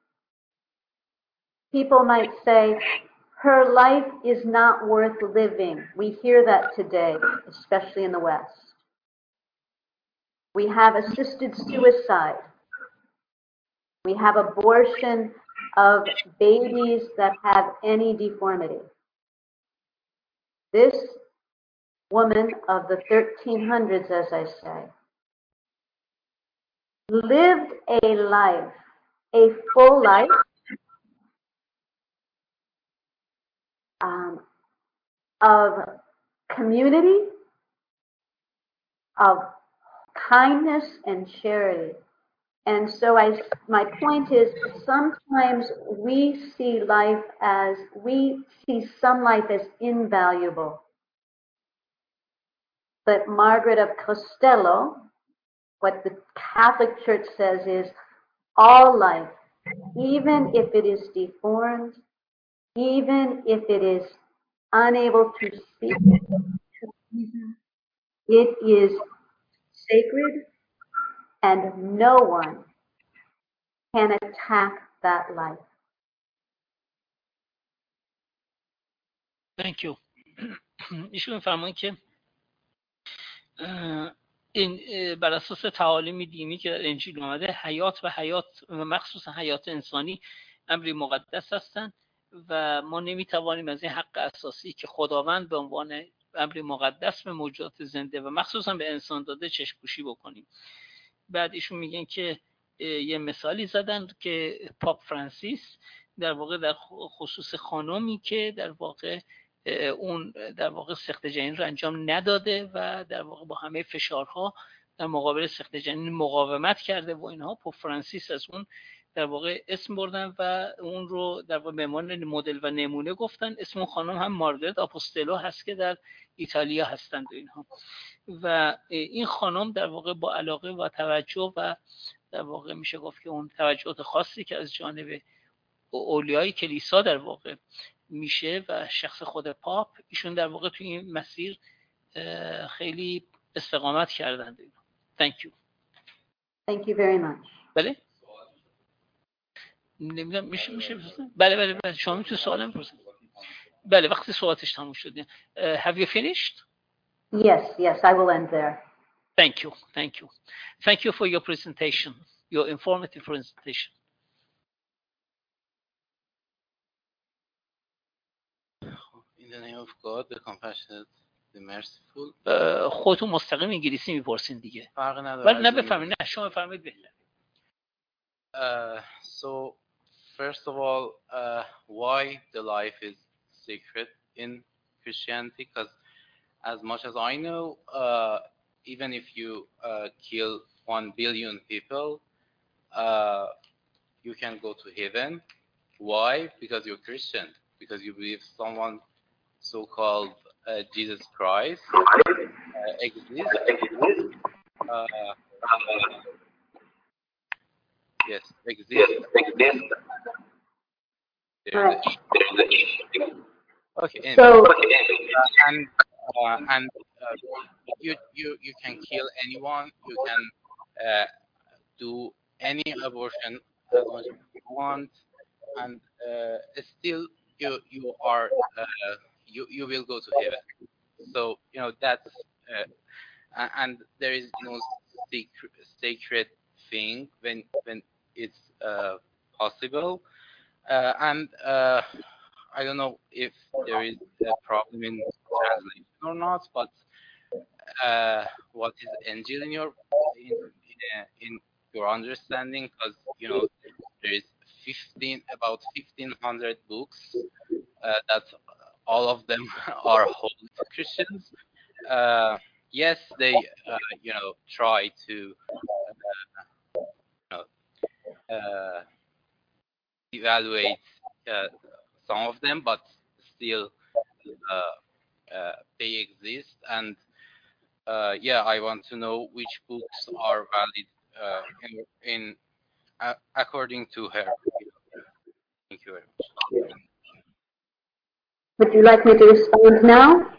people might say, her life is not worth living. We hear that today, especially in the West. We have assisted suicide. We have abortion of babies that have any deformity. This woman of the thirteen hundreds, as I say, lived a life, a full life, um, of community, of kindness and charity. And so I, my point is, sometimes we see life as, we see some life as invaluable. But Margaret of Costello, what the Catholic Church says is, all life, even if it is deformed, even if it is unable to speak, it is sacred, and no one can attack that life. Thank you. ایشون فرمایند که این بر اساس تعالیم دینی که در انجیل اومده، حیات و حیات و مخصوصا حیات انسانی امری مقدس هستند و ما نمیتوانیم از این حق اساسی که خداوند به عنوان امری مقدس به موجودات زنده و مخصوصا به انسان داده چشم‌پوشی بکنیم. بعد ایشون میگن که یه مثالی زدن که پاپ فرانسیس در واقع در خصوص خانمی که در واقع اون در واقع سقط جنین رو انجام نداده و در واقع با همه فشارها در مقابل سقط جنین مقاومت کرده و اینها، پاپ فرانسیس از اون در واقع اسم بردن و اون رو در واقع به عنوان مدل و نمونه گفتن. اسم اون خانم هم مارگارت آپوستلو هست که در ایتالیا هستند و اینها. و این خانم در واقع با علاقه و توجه و در واقع میشه گفت که اون توجهات خاصی که از جانب اولیای کلیسا در واقع میشه و شخص خود پاپ، ایشون در واقع توی این مسیر خیلی استقامت کردند. Thank you. Thank you very much. بله؟ نمیدونم میشه میشه بزنم؟ بله بله بله شما میتونید سوالم بپرسید. بله وقتی سوالاتش تموم شد. Uh, have you finished? Yes, yes, I will end there. Thank you. Thank you. Thank you for your presentation, your informative presentation. In the name of God, the compassionate, the merciful. خودتون مستقیم انگلیسی میپرسین دیگه. فرق نداره. ولی نه بفهمید، نه شما بفهمید بهتره. Uh, so first of all, uh, why the life is secret in Christianity? Because as much as I know, uh, even if you uh, kill one billion people, uh, you can go to heaven. Why? Because you're Christian. Because you believe someone so-called uh, Jesus Christ uh, exists. Uh, yes, exists. Right. Okay. And, So, uh, and uh, and uh, you you you can kill anyone. You can uh, do any abortion as much as you want, and uh, still you you are uh, you you will go to heaven. So you know that's uh, and there is no secret sacred thing when when it's uh, possible. Uh, and uh, I don't know if there is a problem in translation or not, but uh, what is Injil in your in in, in your understanding? Because you know there is fifteen about fifteen hundred books uh, that all of them are holy to Christians. Uh, yes, they uh, you know try to uh, you know, uh, evaluate uh, some of them, but still uh, uh, they exist. And uh, yeah, I want to know which books are valid uh, in, in uh, according to her. Thank you very much. would you like me to respond now?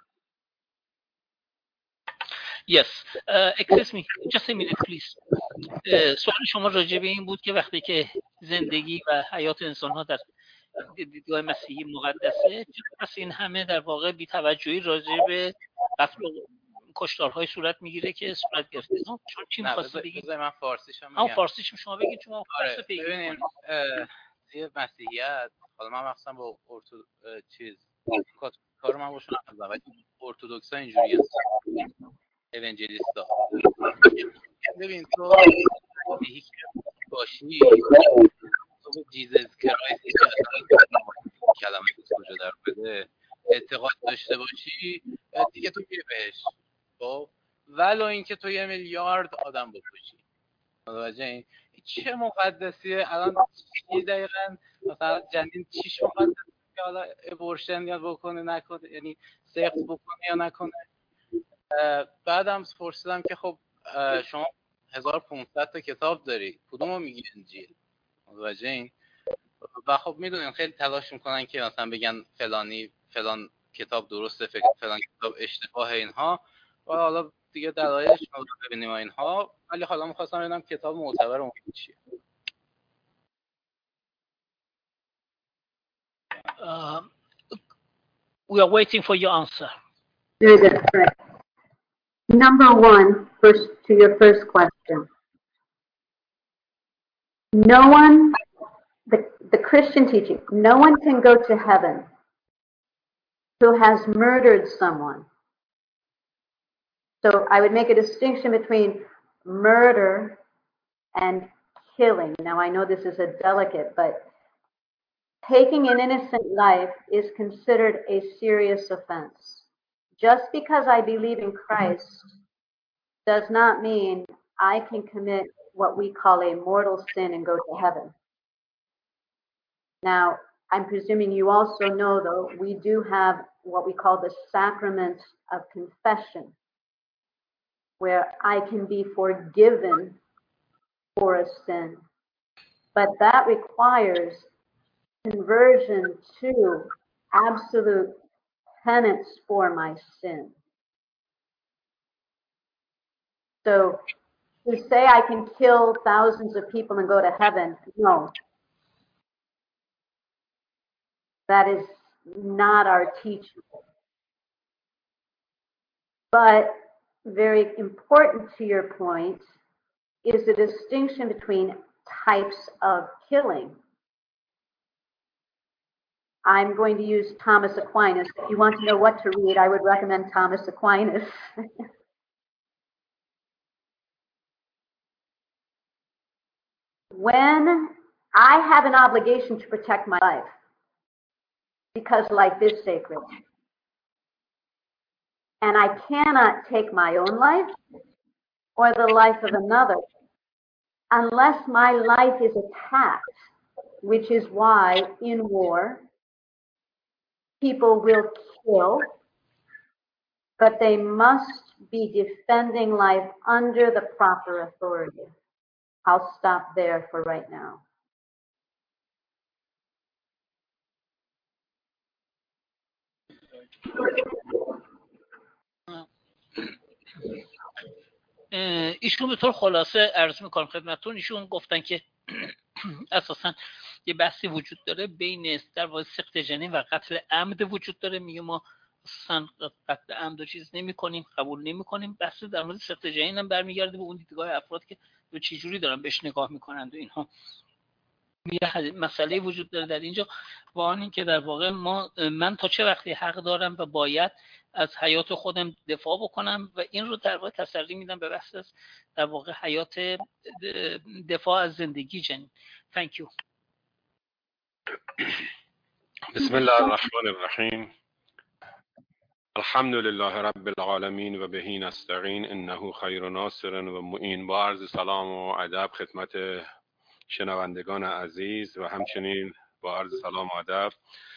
Yes. Uh, excuse me. Just a minute, please. Uh, سوال شما راجع به این بود که وقتی که زندگی و حیات انسان‌ها در دیدگاه مسیحی مقدسه، پس این همه در واقع بی‌توجهی راجع به قتل و کشتارهای صورت میگیره که صورت گرفته. چون چی می‌خواستی بگید؟ من فارسیشم میگم. آ فارسیشم شما بگید چون آره ببینید توی مسیحیت حالا من مثلا با ارتو چیز کارو من باشون نمی‌کنم ولی ارتدوکس‌ها اینجوریه اونجلیستا ببین تو مسیحی باشی تو به جیزس کرایست کلمه کجا در بده اعتقاد داشته باشی دیگه تو میری بهش خب ولو اینکه تو یه میلیارد آدم بکشی متوجه این چه مقدسیه الان چی دقیقاً مثلا جنین چیش مقدسیه که حالا ابورشن یا بکنه نکنه یعنی سخت بکنه یا نکنه بعدم پرسیدم که خب شما هزار و پانصد تا کتاب داری کدومو میگی انجیل متوجه این و خب میدونین خیلی تلاش میکنن که مثلا بگن فلانی فلان کتاب درسته فلان کتاب اشتباه اینها و حالا دیگه دلایلش رو ببینیم اینها ولی حالا می‌خواستم ببینم کتاب معتبر اون چیه. Uh, we are waiting for your answer. Very good. Right. Number one, first to your first question. No one, the, the Christian teaching, no one can go to heaven who has murdered someone. So I would make a distinction between murder and killing. Now, I know this is a delicate, but taking an innocent life is considered a serious offense. Just because I believe in Christ does not mean I can commit what we call a mortal sin and go to heaven. Now, I'm presuming you also know, though, we do have what we call the sacrament of confession, where I can be forgiven for a sin. But that requires conversion to absolute penance for my sin. So to say I can kill thousands of people and go to heaven, no. That is not our teaching. But very important to your point is the distinction between types of killing. I'm going to use Thomas Aquinas. If you want to know what to read, I would recommend Thomas Aquinas. When I have an obligation to protect my life, because life is sacred, and I cannot take my own life or the life of another unless my life is attacked, which is why in war people will kill, but they must be defending life under the proper authority. I'll stop there for right now. ایشون به طور خلاصه عرض میکنم خدمتتون، ایشون گفتن که اساسا یه بحثی وجود داره بین در واقع سقط جنین و قتل عمد وجود داره. میگه ما اصلا قتل عمد و چیز نمی کنیم، قبول نمی کنیم. بحث در مورد سقط جنین هم برمیگرده به اون دیدگاه افراد که به چه جوری دارن بهش نگاه میکنند و اینها. یه مسئله وجود داره در اینجا و آن این که در واقع ما من تا چه وقتی حق دارم و باید از حیات خودم دفاع بکنم و این رو در واقع تسری میدم به بحث از در واقع حیات دفاع از زندگی جنین. Thank you. بسم الله الرحمن الرحیم. الحمد لله رب العالمین و بهی نستعین انه خیر ناصر و معین. با عرض سلام و ادب خدمت شنوندگان عزیز و همچنین با عرض سلام و ادب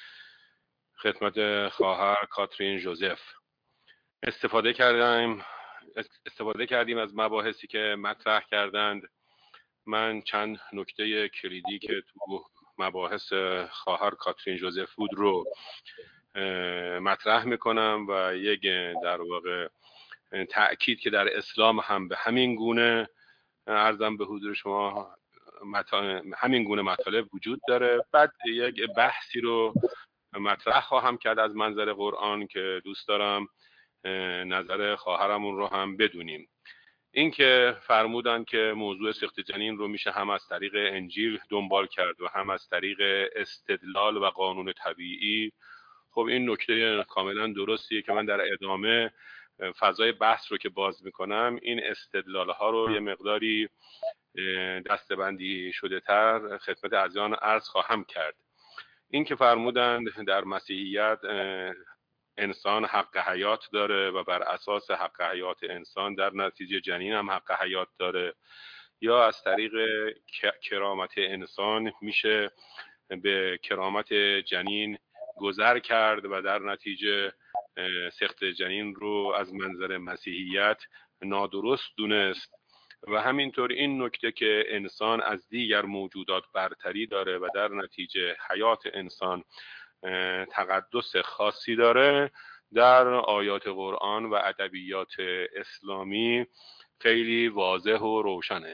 خدمت خواهر کاترین ژوزف. استفاده کردیم استفاده کردیم از مباحثی که مطرح کردند. من چند نکته کلیدی که تو مباحث خواهر کاترین ژوزف بود رو مطرح میکنم و یک در واقع تأکید که در اسلام هم به همین گونه عرضم به حضور شما همین گونه مطالب وجود داره. بعد یک بحثی رو مطرح خواهم کرد از منظر قرآن که دوست دارم نظر خواهرمون رو هم بدونیم. این که فرمودن که موضوع سقط جنین رو میشه هم از طریق انجیل دنبال کرد و هم از طریق استدلال و قانون طبیعی، خب این نکته کاملا درستیه که من در ادامه فضای بحث رو که باز میکنم این استدلال ها رو یه مقداری دستبندی شده تر خدمت عزیزان عرض خواهم کرد. این که فرمودند در مسیحیت انسان حق حیات داره و بر اساس حق حیات انسان در نتیجه جنین هم حق حیات داره، یا از طریق کرامت انسان میشه به کرامت جنین گذر کرد و در نتیجه سقط جنین رو از منظر مسیحیت نادرست دونست. و همینطور این نکته که انسان از دیگر موجودات برتری داره و در نتیجه حیات انسان تقدس خاصی داره در آیات قرآن و ادبیات اسلامی خیلی واضح و روشنه.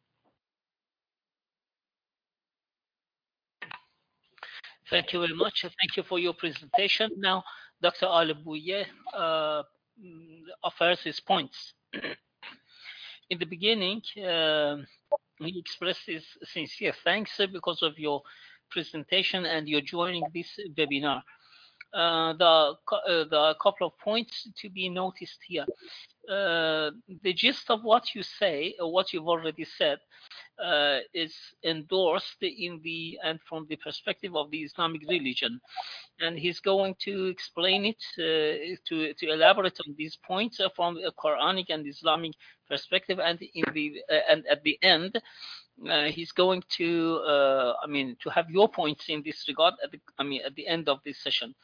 Thank you very much. Thank you for your presentation. Now, Doctor Alibouye uh, offers his points. In the beginning, uh, he expressed his sincere thanks because of your presentation and your joining this webinar. Uh, the, uh, the couple of points to be noticed here. uh, the gist of what you say, or what you've already said, uh, is endorsed in the and from the perspective of the Islamic religion, and he's going to explain it uh, to to elaborate on these points uh, from a Quranic and Islamic perspective, and in the uh, and at the end. Uh, he's going to, uh, I mean, to have your points in this regard. At the, I mean, at the end of this session.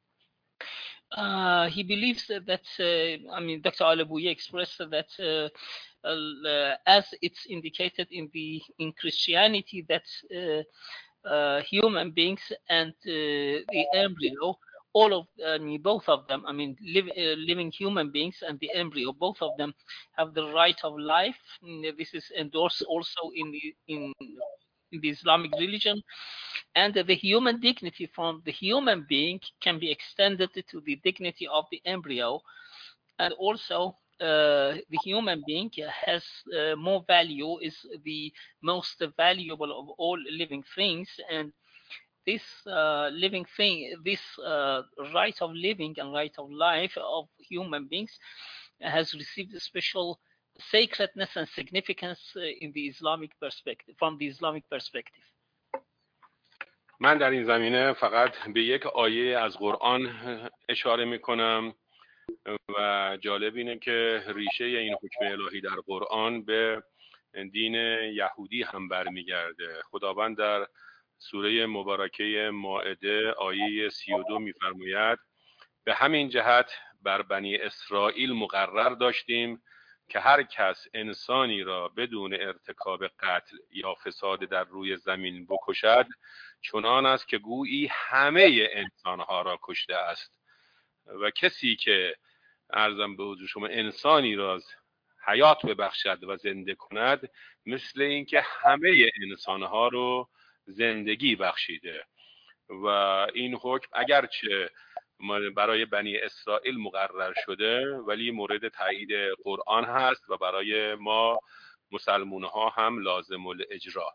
Uh, he believes that, that uh, I mean, Doctor Alabouye expressed that uh, uh, as it's indicated in the in Christianity, that uh, uh, human beings and uh, the embryo, all of, I mean, both of them, I mean, live, uh, living human beings and the embryo, both of them have the right of life. This is endorsed also in the in, in the Islamic religion. And the human dignity from the human being can be extended to the dignity of the embryo. And also, uh, the human being has uh, more value, is the most valuable of all living things. And this uh, living thing, this uh, right of living and right of life of human beings has received a special sacredness and significance uh, in the Islamic perspective, from the Islamic perspective. من در این زمینه فقط به یک آیه از قرآن اشاره میکنم و جالب اینه که ریشه این حکم الهی در قرآن به دین یهودی هم برمیگرده. خداوند در سوره مبارکه مائده آیه سی و دو میفرماید به همین جهت بر بنی اسرائیل مقرر داشتیم که هر کس انسانی را بدون ارتکاب قتل یا فساد در روی زمین بکشد چنان است که گویی همه انسانها را کشته است و کسی که عرضم به حضور شما انسانی را حیات ببخشد و زنده کند مثل این که همه انسانها رو زندگی بخشیده. و این حکم اگرچه برای بنی اسرائیل مقرر شده ولی مورد تایید قرآن هست و برای ما مسلمان ها هم لازم الاجرا.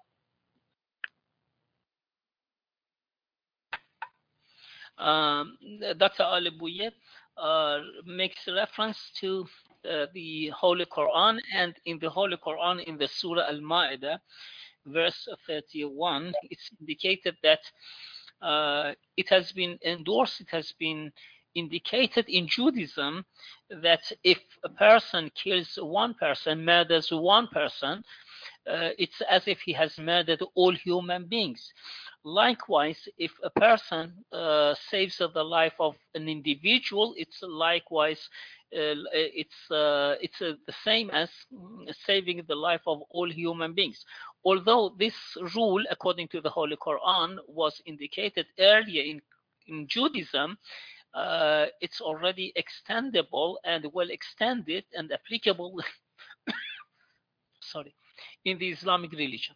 Um, Doctor Alabouye uh, makes reference to uh, the Holy Quran, and in the Holy Quran, in the Surah Al-Ma'idah, verse thirty-one, it's indicated that uh, it has been endorsed, it has been indicated in Judaism that if a person kills one person, murders one person, uh, it's as if he has murdered all human beings. Likewise, if a person uh, saves the life of an individual, it's likewise uh, it's uh, it's uh, the same as saving the life of all human beings. Although this rule, according to the Holy Quran, was indicated earlier in in Judaism, uh, it's already extendable and well extended and applicable. sorry, in the Islamic religion.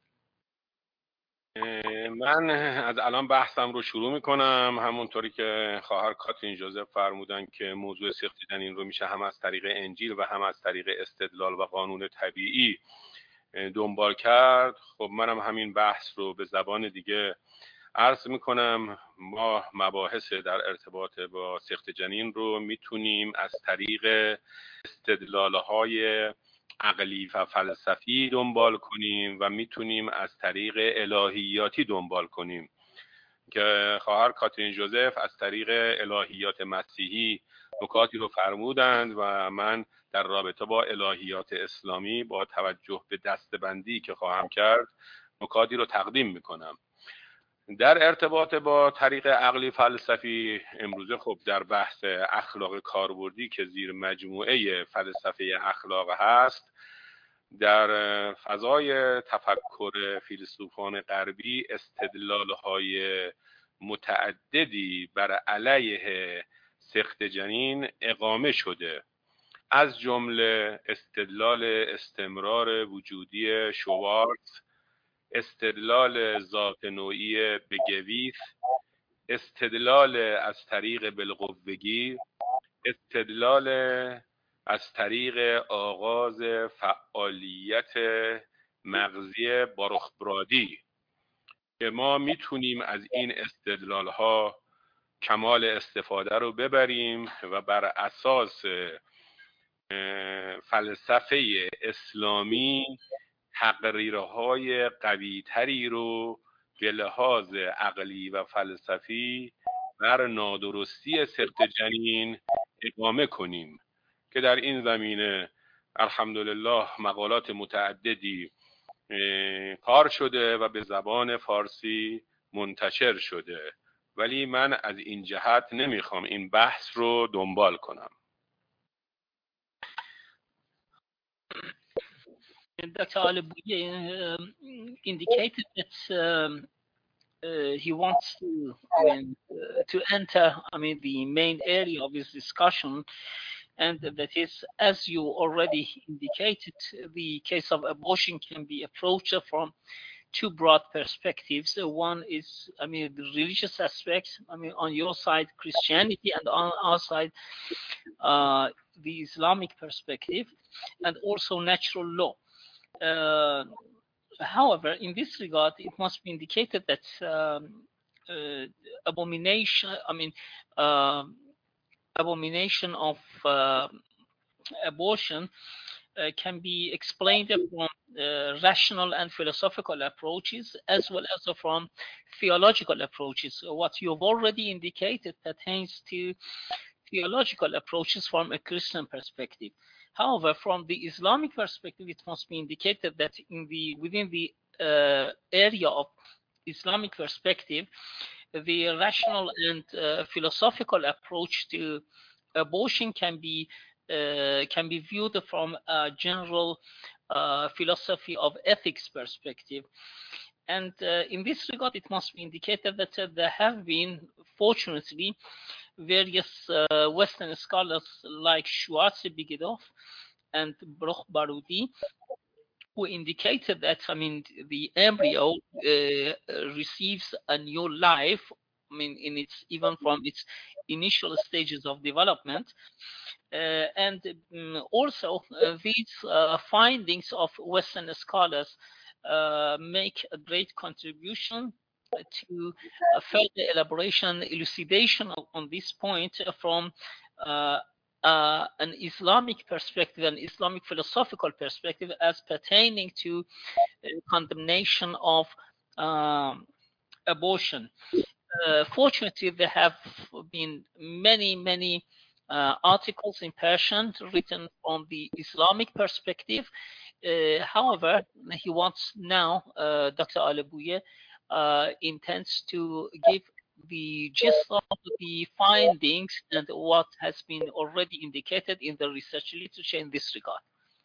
من از الان بحثم رو شروع میکنم. همونطوری که خواهر کاترین ژوزف فرمودن که موضوع سخت جنین رو میشه هم از طریق انجیل و هم از طریق استدلال و قانون طبیعی دنبال کرد. خب منم همین بحث رو به زبان دیگه عرض میکنم. ما مباحث در ارتباط با سخت جنین رو میتونیم از طریق استدلال‌های عقلی و فلسفی دنبال کنیم و میتونیم از طریق الهیاتی دنبال کنیم که خواهر کاترین ژوزف از طریق الهیات مسیحی نکاتی رو فرمودند و من در رابطه با الهیات اسلامی با توجه به دسته‌بندی که خواهم کرد نکاتی رو تقدیم میکنم. در ارتباط با طریق عقلی فلسفی امروزه خب در بحث اخلاق کاربردی که زیر مجموعه فلسفه اخلاق هست، در فضای تفکر فیلسوفان غربی استدلال‌های متعددی بر علیه سخت جنین اقامه شده، از جمله استدلال استمرار وجودی شوارتز، استدلال ذات نوعی بگویث، استدلال از طریق بالقوگی، استدلال از طریق آغاز فعالیت مغزی باروخ-برادی که ما میتونیم از این استدلال ها کمال استفاده رو ببریم و بر اساس فلسفه اسلامی تقریرهای قوی تری رو به لحاظ عقلی و فلسفی بر نادرستی سقط جنین اقامه کنیم که در این زمینه الحمدلله مقالات متعددی کار شده و به زبان فارسی منتشر شده، ولی من از این جهت نمیخوام این بحث رو دنبال کنم. Doctor Alibuye um, indicated that um, uh, he wants to, I mean, uh, to enter, I mean, the main area of his discussion, and that is, as you already indicated, the case of abortion can be approached from two broad perspectives. One is, I mean, the religious aspect, I mean, on your side, Christianity, and on our side, uh, the Islamic perspective, and also natural law. Uh, however, in this regard, it must be indicated that um, uh, abomination, I mean, uh, abomination of uh, abortion uh, can be explained from uh, rational and philosophical approaches, as well as from theological approaches. So what you've already indicated pertains to theological approaches from a Christian perspective. However, from the Islamic perspective, it must be indicated that in the within the uh, area of Islamic perspective, the rational and uh, philosophical approach to abortion can be uh, can be viewed from a general uh, philosophy of ethics perspective. And uh, in this regard, it must be indicated that uh, there have been, fortunately, various uh, Western scholars like Schwarze Bigedov and Broch Barudi, who indicated that, I mean, the embryo uh, receives a new life, I mean, in its even from its initial stages of development. Uh, and um, also, uh, these uh, findings of Western scholars uh, make a great contribution to uh, further elaboration, elucidation of, on this point from uh, uh, an Islamic perspective, an Islamic philosophical perspective, as pertaining to uh, condemnation of um, abortion. Uh, fortunately, there have been many, many uh, articles in Persian written from the Islamic perspective. Uh, however, he wants now, uh, Doctor Alibuye uh, intends to give the gist of the findings and what has been already indicated in the research literature in this regard.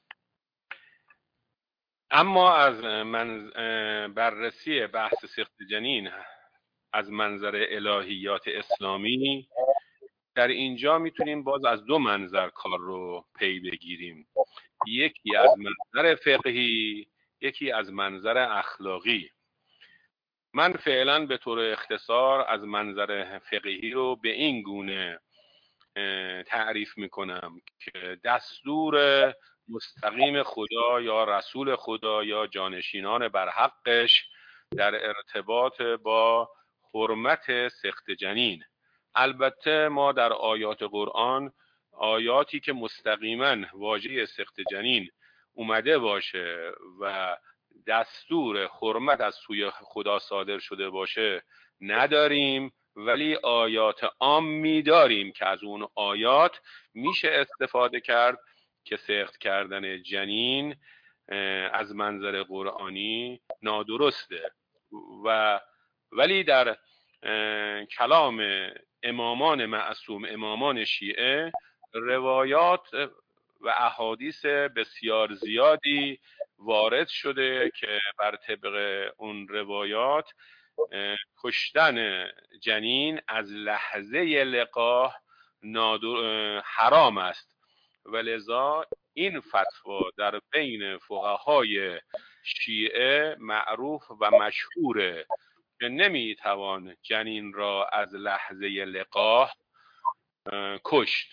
اما از من بررسی بحث سقط جنین از منظر الهیات اسلامی در اینجا میتونیم باز از دو منظر کار رو پی بگیریم، یکی از منظر فقهی، یکی از منظر اخلاقی. من فعلا به طور اختصار از منظر فقهی رو به این گونه تعریف میکنم که دستور مستقیم خدا یا رسول خدا یا جانشینان بر حقش در ارتباط با حرمت سقط جنین. البته ما در آیات قرآن آیاتی که مستقیما واژه سقط جنین اومده باشه و دستور حرمت از سوی خدا صادر شده باشه نداریم، ولی آیات عامی داریم که از اون آیات میشه استفاده کرد که سقط کردن جنین از منظر قرآنی نادرسته. و ولی در کلام امامان معصوم، امامان شیعه، روایات و احادیث بسیار زیادی وارد شده که بر طبق اون روایات کشتن جنین از لحظه لقاح حرام است و لذا این فتوا در بین فقهای شیعه معروف و مشهوره که نمیتوان جنین را از لحظه لقاح کشت.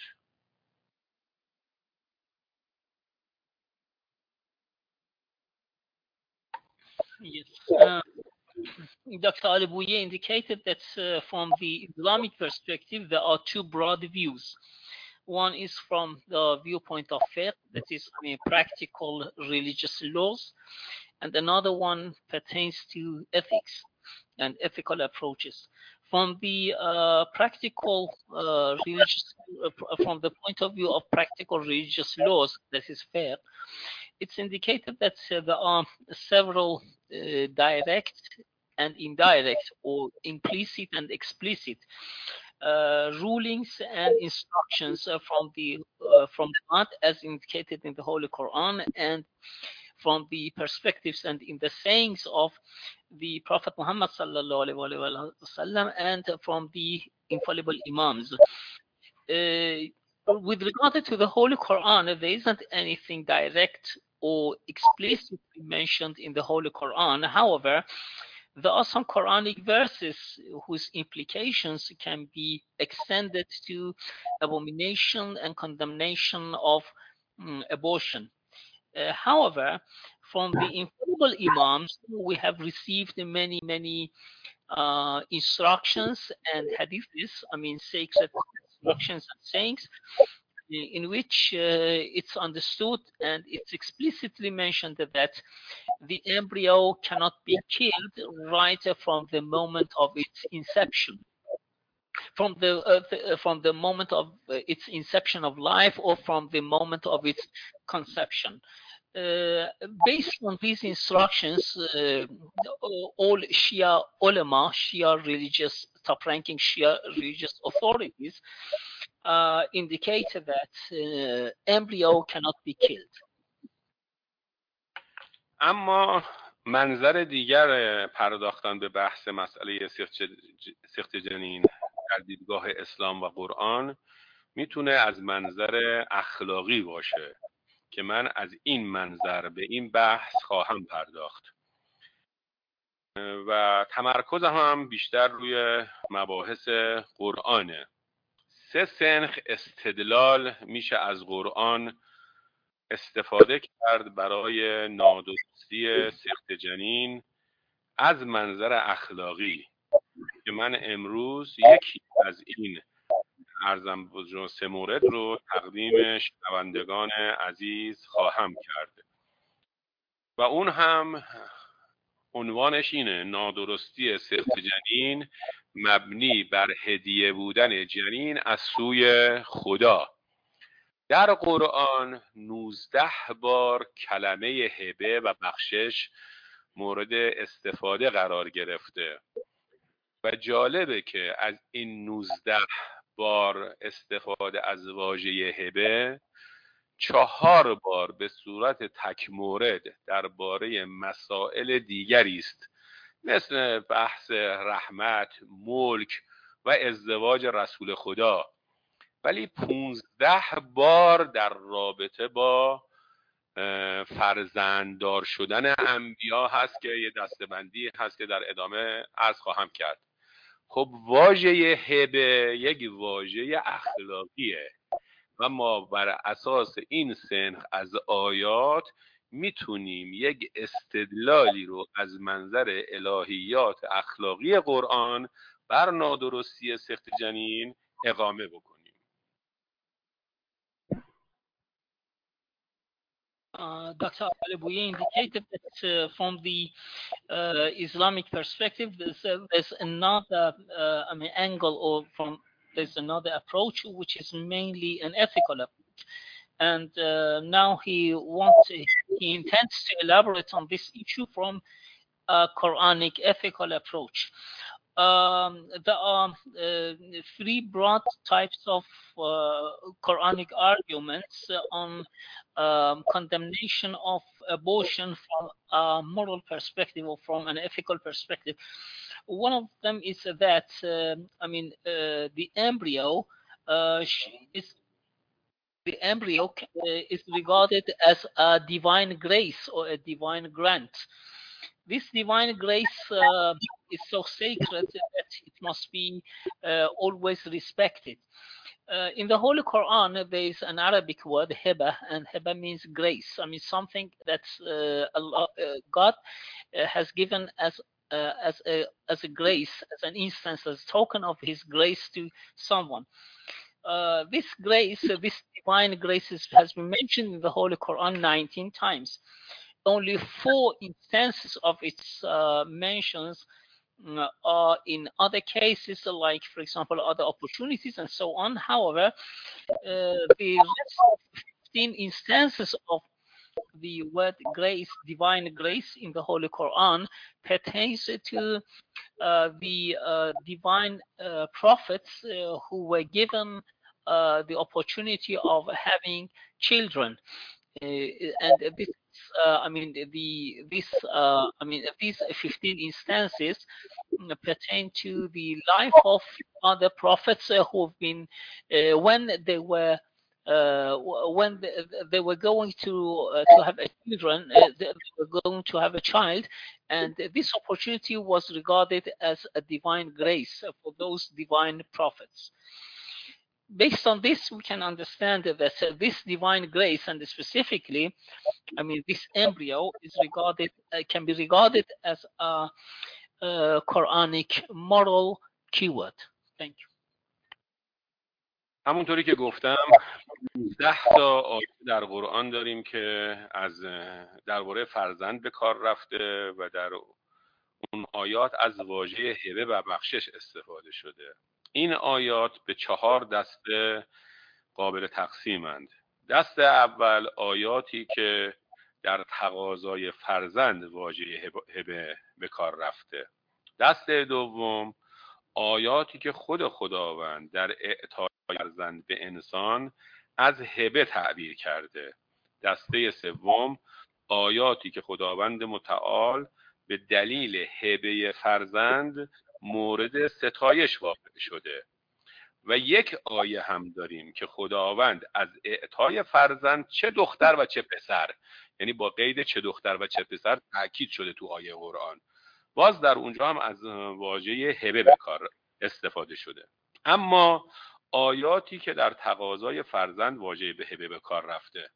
Yes. Uh, Doctor Alibuye indicated that uh, from the Islamic perspective, there are two broad views. One is from the viewpoint of fiqh, that is, I mean, practical religious laws, and another one pertains to ethics and ethical approaches. From the uh, practical uh, religious, uh, from the point of view of practical religious laws, that is fair, it's indicated that uh, there are several uh, direct and indirect, or implicit and explicit uh, rulings and instructions uh, from the uh, from God, as indicated in the Holy Quran, and from the perspectives and in the sayings of the Prophet Muhammad sallallahu alaihi wasallam, and from the infallible Imams. Uh, with regard to the Holy Quran, there isn't anything direct or explicitly mentioned in the Holy Quran. However, there are some Quranic verses whose implications can be extended to abomination and condemnation of um, abortion. Uh, however, from the infallible Imams, we have received many, many uh, instructions and hadiths, I mean, sacred instructions and sayings, in which uh, it's understood and it's explicitly mentioned that the embryo cannot be killed right from the moment of its inception, from the, uh, the from the moment of uh, its inception of life, or from the moment of its conception. Uh, based on these instructions, uh, all Shia ulama, Shia religious, top-ranking Shia religious authorities uh, indicate that uh, embryo cannot be killed. اما منظر دیگر پرداختن به بحث مسئله سقط جنین در دیدگاه اسلام و قرآن میتونه از منظر اخلاقی باشه که من از این منظر به این بحث خواهم پرداخت و تمرکزم هم بیشتر روی مباحث قرآنه. سه سنخ استدلال میشه از قرآن استفاده کرد برای نادرستی سقط جنین از منظر اخلاقی که من امروز یکی از این عرضم بزرگ سه مورد رو تقدیم شنوندگان عزیز خواهم کرد و اون هم عنوانش اینه: نادرستی سقط جنین مبنی بر هدیه بودن جنین از سوی خدا. در قرآن نوزده بار کلمه هبه و بخشش مورد استفاده قرار گرفته و جالبه که از این نوزده بار استفاده از واژه هبه چهار بار به صورت تک مورد درباره مسائل دیگری است، مثل بحث رحمت، ملک و ازدواج رسول خدا، ولی پونزده بار در رابطه با فرزنددار شدن انبیا هست که یه دستبندی هست که در ادامه عرض خواهم کرد. خب واژه هبه یک واژه اخلاقیه و ما بر اساس این سنخ از آیات میتونیم یک استدلالی رو از منظر الهیات اخلاقی قرآن بر نادرستی سقط جنین اقامه بکنیم. Uh, Doctor Alibuye indicated that uh, from the uh, Islamic perspective, there's, uh, there's another uh, I mean, angle, or from there's another approach, which is mainly an ethical approach. And uh, now he wants, he intends to elaborate on this issue from a Quranic ethical approach. Um, there are uh, three broad types of uh, Quranic arguments on um, condemnation of abortion from a moral perspective or from an ethical perspective. One of them is that, uh, I mean, uh, the embryo uh, is the embryo is regarded as a divine grace or a divine grant. This divine grace uh, is so sacred that it must be uh, always respected. Uh, in the Holy Quran, there is an Arabic word, heba, and heba means grace. I mean, something that uh, Allah, uh, God uh, has given as uh, as a as a grace, as an instance, as a token of His grace to someone. uh, this grace, uh, this divine grace is, has been mentioned in the Holy Quran nineteen times. Only four instances of its uh, mentions uh, are in other cases, like, for example, other opportunities and so on. However, uh, the rest of fifteen instances of the word grace, divine grace in the Holy Quran pertains to uh, the uh, divine uh, prophets uh, who were given uh, the opportunity of having children. Uh, and this, uh, I mean, the this, uh, I mean, these fifteen instances pertain to the life of other prophets uh, who have been, uh, when they were uh, when they, they were going to uh, to have a children, uh, they were going to have a child, and this opportunity was regarded as a divine grace for those divine prophets. Based on this, we can understand that uh, this divine grace, and specifically, I mean, this embryo is regarded uh, can be regarded as a, a Quranic moral keyword. Thank you. همونطوری که گفتم ده تا آیه در قرآن داریم که از درباره فرزند به کار رفته و در اون آیات از واژه هبه و بخشش استفاده شده. این آیات به چهار دسته قابل تقسیمند. دسته اول آیاتی که در تقاضای فرزند واژه هبه به کار رفته. دسته دوم آیاتی که خود خداوند در اعطای فرزند به انسان از هبه تعبیر کرده. دسته سوم آیاتی که خداوند متعال به دلیل هبه فرزند مورد ستایش واقع شده. و یک آیه هم داریم که خداوند از اعطای فرزند چه دختر و چه پسر، یعنی با قید چه دختر و چه پسر تاکید شده تو آیه قرآن، باز در اونجا هم از واژه هبه به کار استفاده شده. اما آیاتی که در تقاضای فرزند واژه به هبه به کار رفته.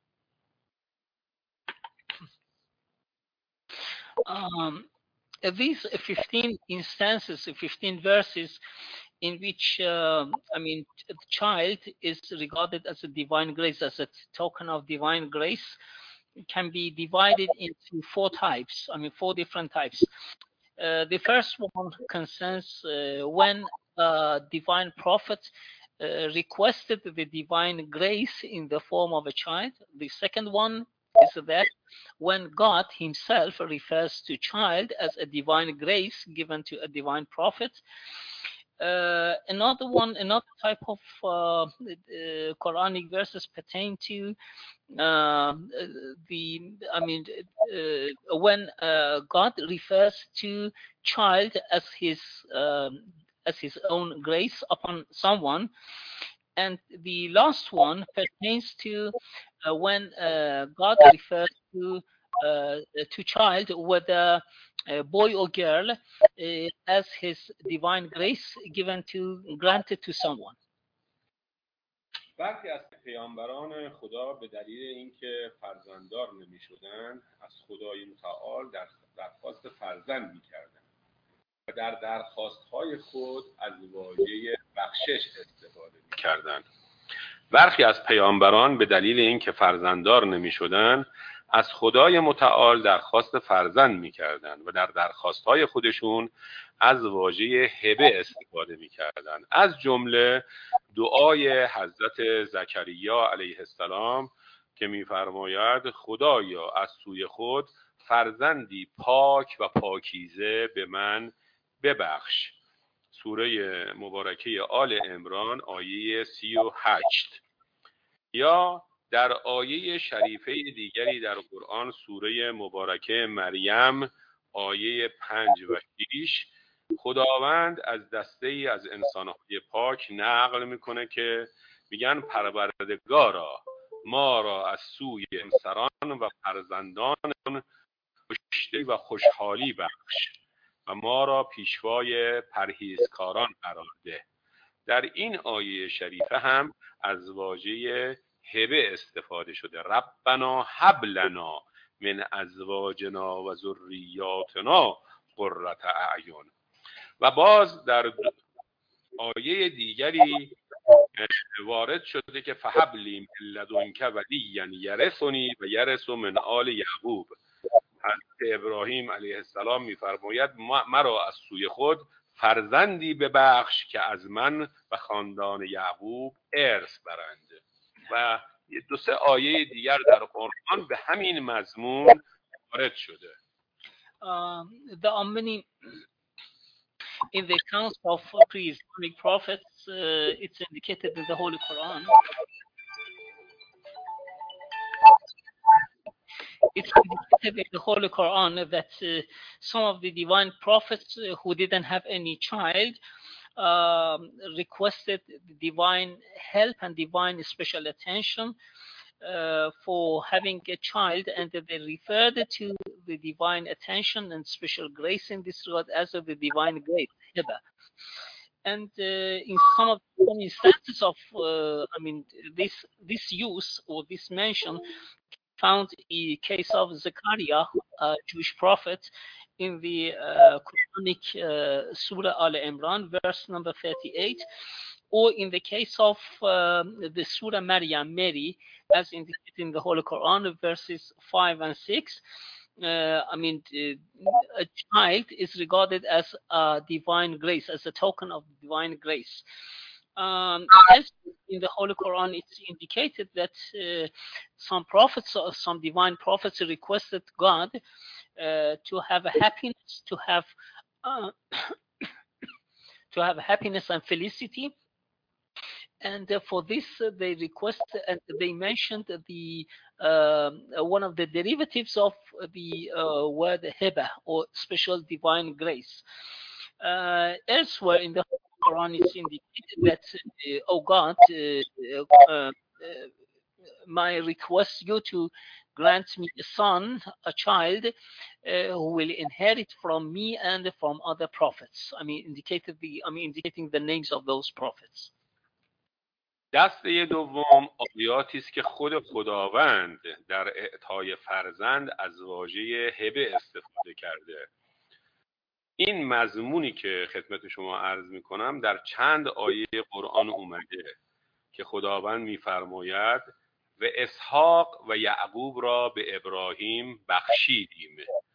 Um, these fifteen instances, fifteen verses in which, uh, I mean, the child is regarded as a divine grace, as a token of divine grace, can be divided into four types, I mean, four different types. Uh, the first one concerns uh, when a divine prophet uh, requested the divine grace in the form of a child. The second one is that when God himself refers to child as a divine grace given to a divine prophet. Uh, another one, another type of uh, uh, Quranic verses pertain to uh, the, I mean, uh, when uh, God refers to child as his um, as his own grace upon someone. And the last one pertains to uh, when uh, God refers to uh, to child, whether a boy or girl, uh, as his divine grace given to granted to someone. برخی از پیامبران خدا به دلیل اینکه فرزنددار نمی‌شدند از خدای متعال در درخواست فرزند می‌کردند و در درخواست‌های خود از واژه بخشش استفاده می‌کردند. برخی از پیامبران به دلیل اینکه فرزنددار نمی‌شدند از خدای متعال درخواست فرزند می‌کردند و در درخواست‌های خودشون از واژه هبه استفاده می‌کردند. از جمله دعای حضرت زکریا علیه السلام که می‌فرماید خدایا از سوی خود فرزندی پاک و پاکیزه به من ببخش. سوره مبارکه آل عمران آیه سی و هشت. یا در آیه شریفه دیگری در قرآن سوره مبارکه مریم آیه پنج و شش خداوند از دسته ای از انسانهای پاک نقل میکنه که میگن پروردگارا ما را از سوی همسران و فرزندان خوشی و خوشحالی بخش و ما را پیشوای پرهیزکاران قرار ده. در این آیه شریفه هم از واژه هبه استفاده شده. ربنا هب لنا من ازواجنا و ذریاتنا قرة اعین. و باز در آیه دیگری وارد شده که فحبلی من لدنک ولیا یرثنی و یرث من آل یعقوب. حضرت ابراهیم علیه السلام میفرماید مرا از سوی خود فرزندی ببخش که از من و خاندان یعقوب ارث برند. و دو سه آیه دیگر در قرآن به همین مضمون وارد شده. Um, there are many in the accounts of pre-Islamic prophets. Uh, it's indicated in the Holy Quran. It's indicated in the Holy Quran that uh, some of the divine prophets uh, who didn't have any child um, requested divine help and divine special attention uh, for having a child, and they referred to the divine attention and special grace in this regard as of the divine grace, hiba. And uh, in some of some instances of, uh, I mean, this this use or this mention found in the case of Zechariah, a Jewish prophet, in the uh, Quranic uh, Surah Al Imran, verse number thirty-eight, or in the case of um, the Surah Maryam, Mary, as indicated in the Holy Quran, verses five and six. Uh, I mean, uh, a child is regarded as a divine grace, as a token of divine grace. Um, as in the Holy Quran, it's indicated that uh, some prophets or some divine prophets requested God uh, to have a happiness, to have uh, to have happiness and felicity. And uh, for this, uh, they request and they mentioned the uh, one of the derivatives of the uh, word hiba, or special divine grace. Uh, elsewhere in the Quran, it's indicated that, uh, oh God, uh, uh, uh, my request you to grant me a son, a child, uh, who will inherit from me and from other prophets. I mean, indicated the, I mean, indicating the names of those prophets. دسته دوم آیاتی است که خود خداوند در اعطای فرزند از واژه هبه استفاده کرده. این مضمونی که خدمت شما عرض می کنم در چند آیه قرآن اومده که خداوند می‌فرماید و اسحاق و یعقوب را به ابراهیم بخشیدیم.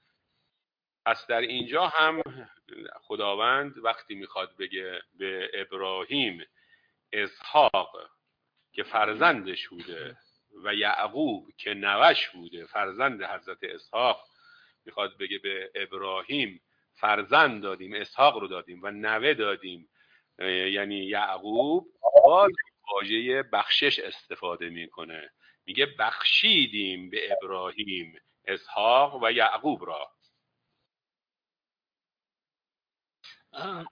پس در اینجا هم خداوند وقتی میخواد بگه به ابراهیم اسحاق که فرزندش بوده و یعقوب که نوش بوده، فرزند حضرت اسحاق، میخواد بگه به ابراهیم فرزند دادیم، اسحاق رو دادیم و نوه دادیم، یعنی یعقوب، باز واژه بخشش استفاده میکنه، میگه بخشیدیم به ابراهیم اسحاق و یعقوب را. Uh,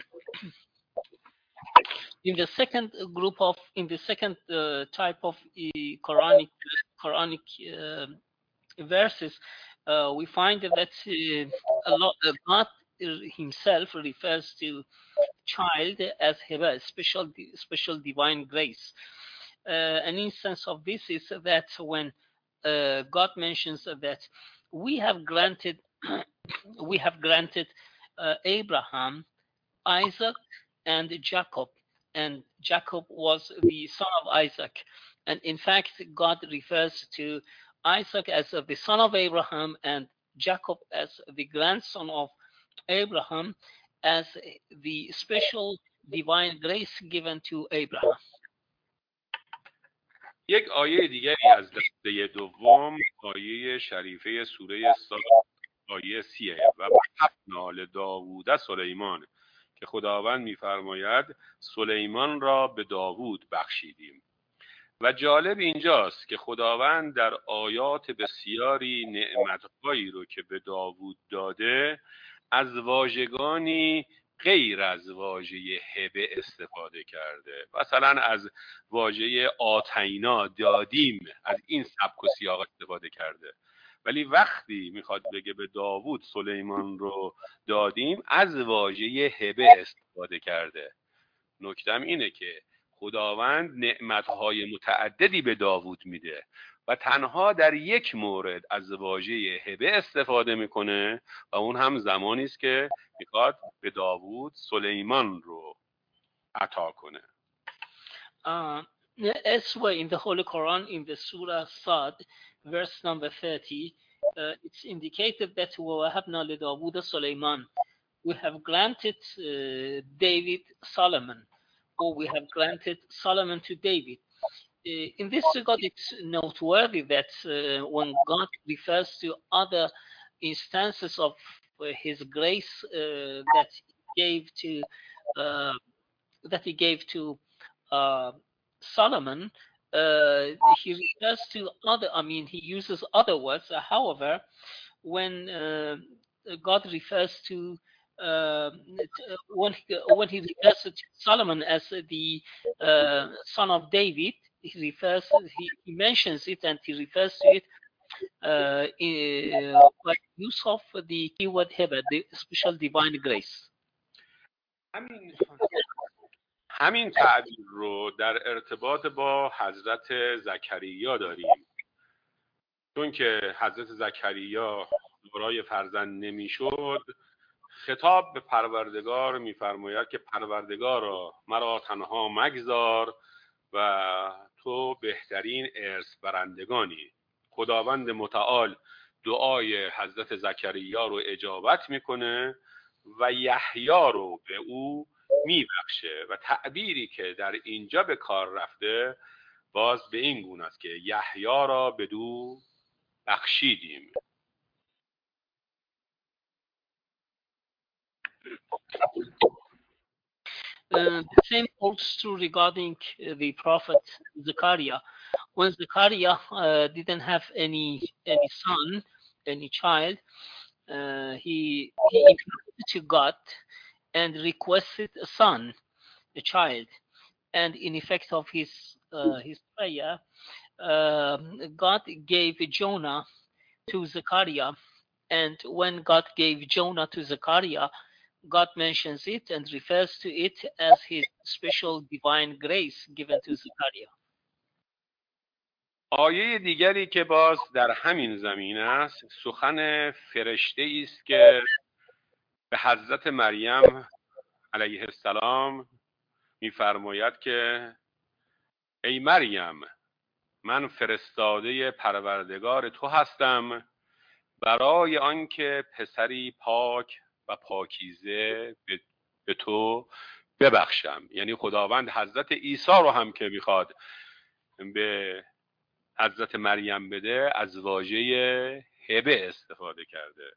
in the second group of, in the second uh, type of uh, Quranic Quranic uh, verses, uh, we find that uh, a lot uh, God Himself refers to child as hiba, special special divine grace. Uh, an instance of this is that when uh, God mentions that we have granted we have granted uh, Abraham, Isaac, and Jacob, and Jacob was the son of Isaac, and in fact God refers to Isaac as the son of Abraham and Jacob as the grandson of Abraham, as the special divine grace given to Abraham. یک آیه دیگری از دسته دوم، آیه شریفه سوره صاد، آیه سیه و وهبنا لداوود سلیمان، که خداوند می‌فرماید سلیمان را به داوود بخشیدیم. و جالب اینجاست که خداوند در آیات بسیاری نعمت‌هایی رو که به داوود داده از واژگانی غیر از واژه هبه استفاده کرده. مثلا از واژه آتینا، دادیم، از این سبک و سیاق استفاده کرده. ولی وقتی میخواد بگه به داوود سلیمان رو دادیم، از واژه هبه استفاده کرده. نکتم اینه که خداوند نعمتهای متعددی به داوود میده و تنها در یک مورد از واژه هبه استفاده میکنه و اون هم زمانی است که میخواد به داوود سلیمان رو عطا کنه. Uh, elsewhere in the Holy Quran, in the Surah Sad, verse number thirty, uh, it's indicated that وَوَهَبْنَا لِدَاوُودَ سُلَيْمَانَ, we have granted uh, David Solomon, or we have granted Solomon to David. Uh, in this regard, it's noteworthy that uh, when God refers to other instances of uh, His grace uh, that He gave to uh, that He gave to uh, Solomon, uh, He refers to other. I mean, He uses other words. Uh, however, when uh, God refers to uh, when he, when he refers to Solomon as the uh, son of David, he refers he, he mentions it and he refers to it uh, in, uh, by use of the keyword hiba, the special divine grace. همین همین تعبیر رو در ارتباط با حضرت زکریا داریم، چون که حضرت زکریا دارای فرزند نمیشد، خطاب به پروردگار میفرماید که پروردگارا مرا تنها مگذار و تو بهترین ارث برندگانی. خداوند متعال دعای حضرت زکریا رو اجابت میکنه و یحیی رو به او میبخشه و تعبیری که در اینجا به کار رفته باز به این گونه است که یحیی را بدو بخشیدیم. Uh, the same holds true regarding uh, the prophet Zechariah. When Zechariah uh, didn't have any any son, any child, uh, he he imploded to God and requested a son, a child, and in effect of his uh, his prayer, uh, God gave Jonah to Zechariah, and when God gave Jonah to Zechariah, God mentions it and refers to it as his special divine grace given to Zechariah. آیه دیگری که باز در همین زمین است سخن فرشته است که به حضرت مریم علیه السلام میفرماید که ای مریم، من فرستاده پروردگار تو هستم برای آنکه پسری پاک و پاکیزه به تو ببخشم. یعنی خداوند حضرت عیسی رو هم که میخواد به حضرت مریم بده از واژه هبه استفاده کرده.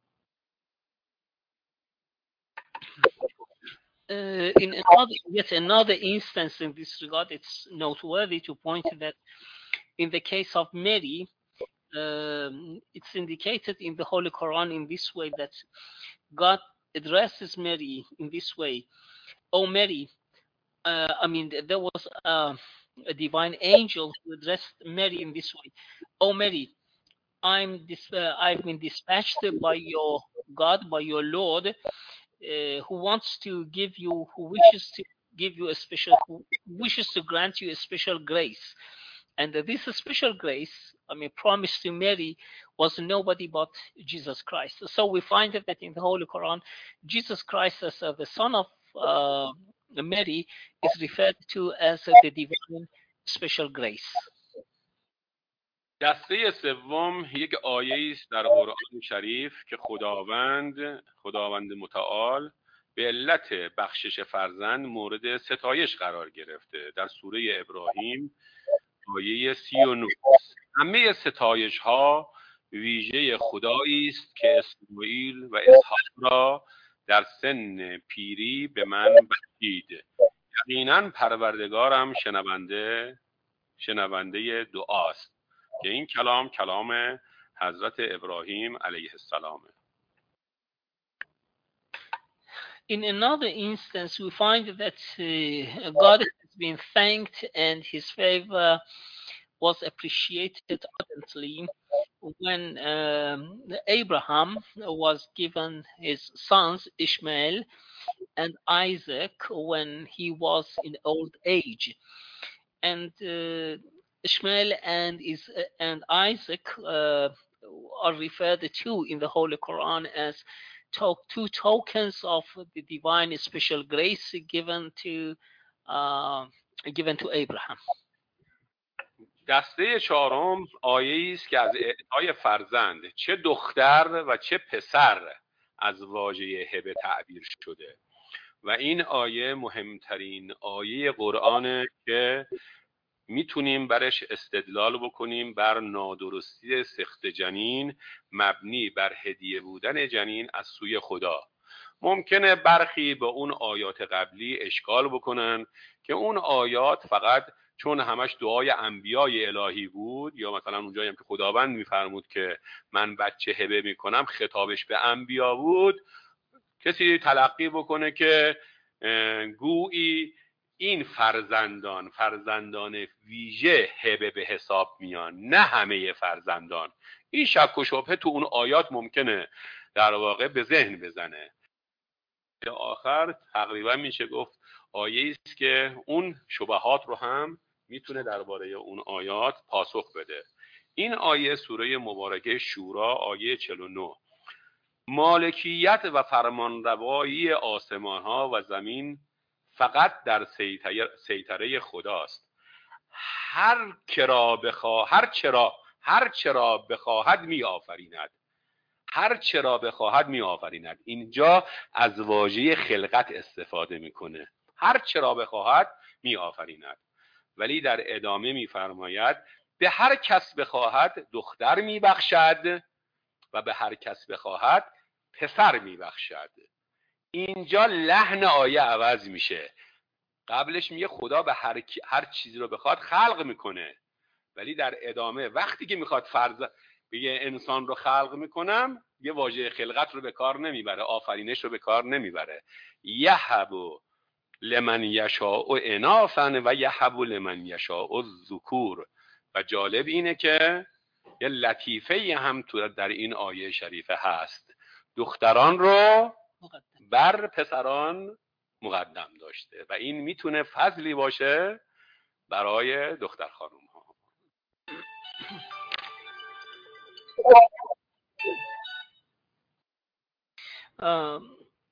Uh, in another, yet another instance in this regard, it's noteworthy to point that in the case of Mary, um, it's indicated in the Holy Quran in this way that God addresses Mary in this way. Oh, Mary, uh, I mean, there was uh, a divine angel who addressed Mary in this way. Oh, Mary, I'm dis- uh, I've been dispatched by your God, by your Lord, uh, who wants to give you, who wishes to give you a special, who wishes to grant you a special grace. And uh, this special grace, I mean, promised to Mary was nobody but Jesus Christ. So we find that in the Holy Quran, Jesus Christ as uh, the son of uh, Mary is referred to as uh, the divine special grace. دسته سوم یک آیه است در قرآن شریف که خداوند خداوند متعال به علت بخشش فرزند مورد ستایش قرار گرفته. در سوره ابراهیم آیه سی و نه همه ستایش ها ویژه خدایی است که اسماعیل و اسحاق را در سن پیری به من بخشید. یقینا پروردگارم شنونده شنونده دعاست. که این کلام کلام حضرت ابراهیم علیه السلام. In another instance, we find that uh, God has been thanked and his favor was appreciated ardently when um, Abraham was given his sons Ishmael and Isaac when he was in old age. And uh, Ishmael and, is, uh, and Isaac uh, are referred to in the Holy Quran as to- two tokens of the divine special grace given to uh, given to Abraham. دسته چهارم آیه‌ای است که از اعطای فرزند چه دختر و چه پسر از واژه هبه تعبیر شده و این آیه مهمترین آیه قرآنه که میتونیم برش استدلال بکنیم بر نادرستی سخت جنین مبنی بر هدیه بودن جنین از سوی خدا. ممکنه برخی به اون آیات قبلی اشکال بکنن که اون آیات فقط چون همش دعای انبیای الهی بود یا مثلا اونجایی هم که خداوند میفرمود که من بچه هبه میکنم خطابش به انبیا بود، کسی تلقی بکنه که گویی این فرزندان فرزندان ویژه هبه به حساب میان، نه همه فرزندان. این شک و شبهه تو اون آیات ممکنه در واقع به ذهن بزنه. به آخر تقریبا میشه گفت آیه است که اون شبهات رو هم میتونه درباره اون آیات پاسخ بده. این آیه سوره مبارکه شورا آیه چهل و نه، مالکیت و فرمانروایی آسمان ها و زمین فقط در سیطره خداست. هر کرا بخواه هر چرا هر چرا بخواهد می آفریند هر چرا بخواهد می آفریند. اینجا از واژه خلقت استفاده میکنه، هر چرا بخواهد می آفریند. ولی در ادامه میفرماید به هر کس بخواهد دختر میبخشد و به هر کس بخواهد پسر میبخشد. اینجا لحن آیه عوض میشه. قبلش میگه خدا به هر, هر چیزی رو بخواد خلق میکنه، ولی در ادامه وقتی که میخواد فرض بگه انسان رو خلق میکنم یه واژه خلقت رو به کار نمیبره، آفرینش رو به کار نمیبره. یهب لمن یشاء اناثا و یهب لمن یشاء الذکور. و جالب اینه که یه لطیفه هم تو در این آیه شریفه هست، دختران رو بر پسران مقدم داشته و این میتونه فضلی باشه برای دختر خانم ها. Um,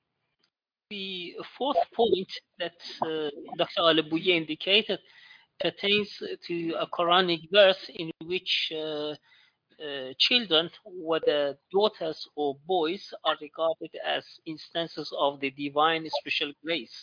the fourth point that uh, Doctor Alabuye indicated pertains to a Quranic verse in which uh, uh, children, whether daughters or boys, are regarded as instances of the divine special grace.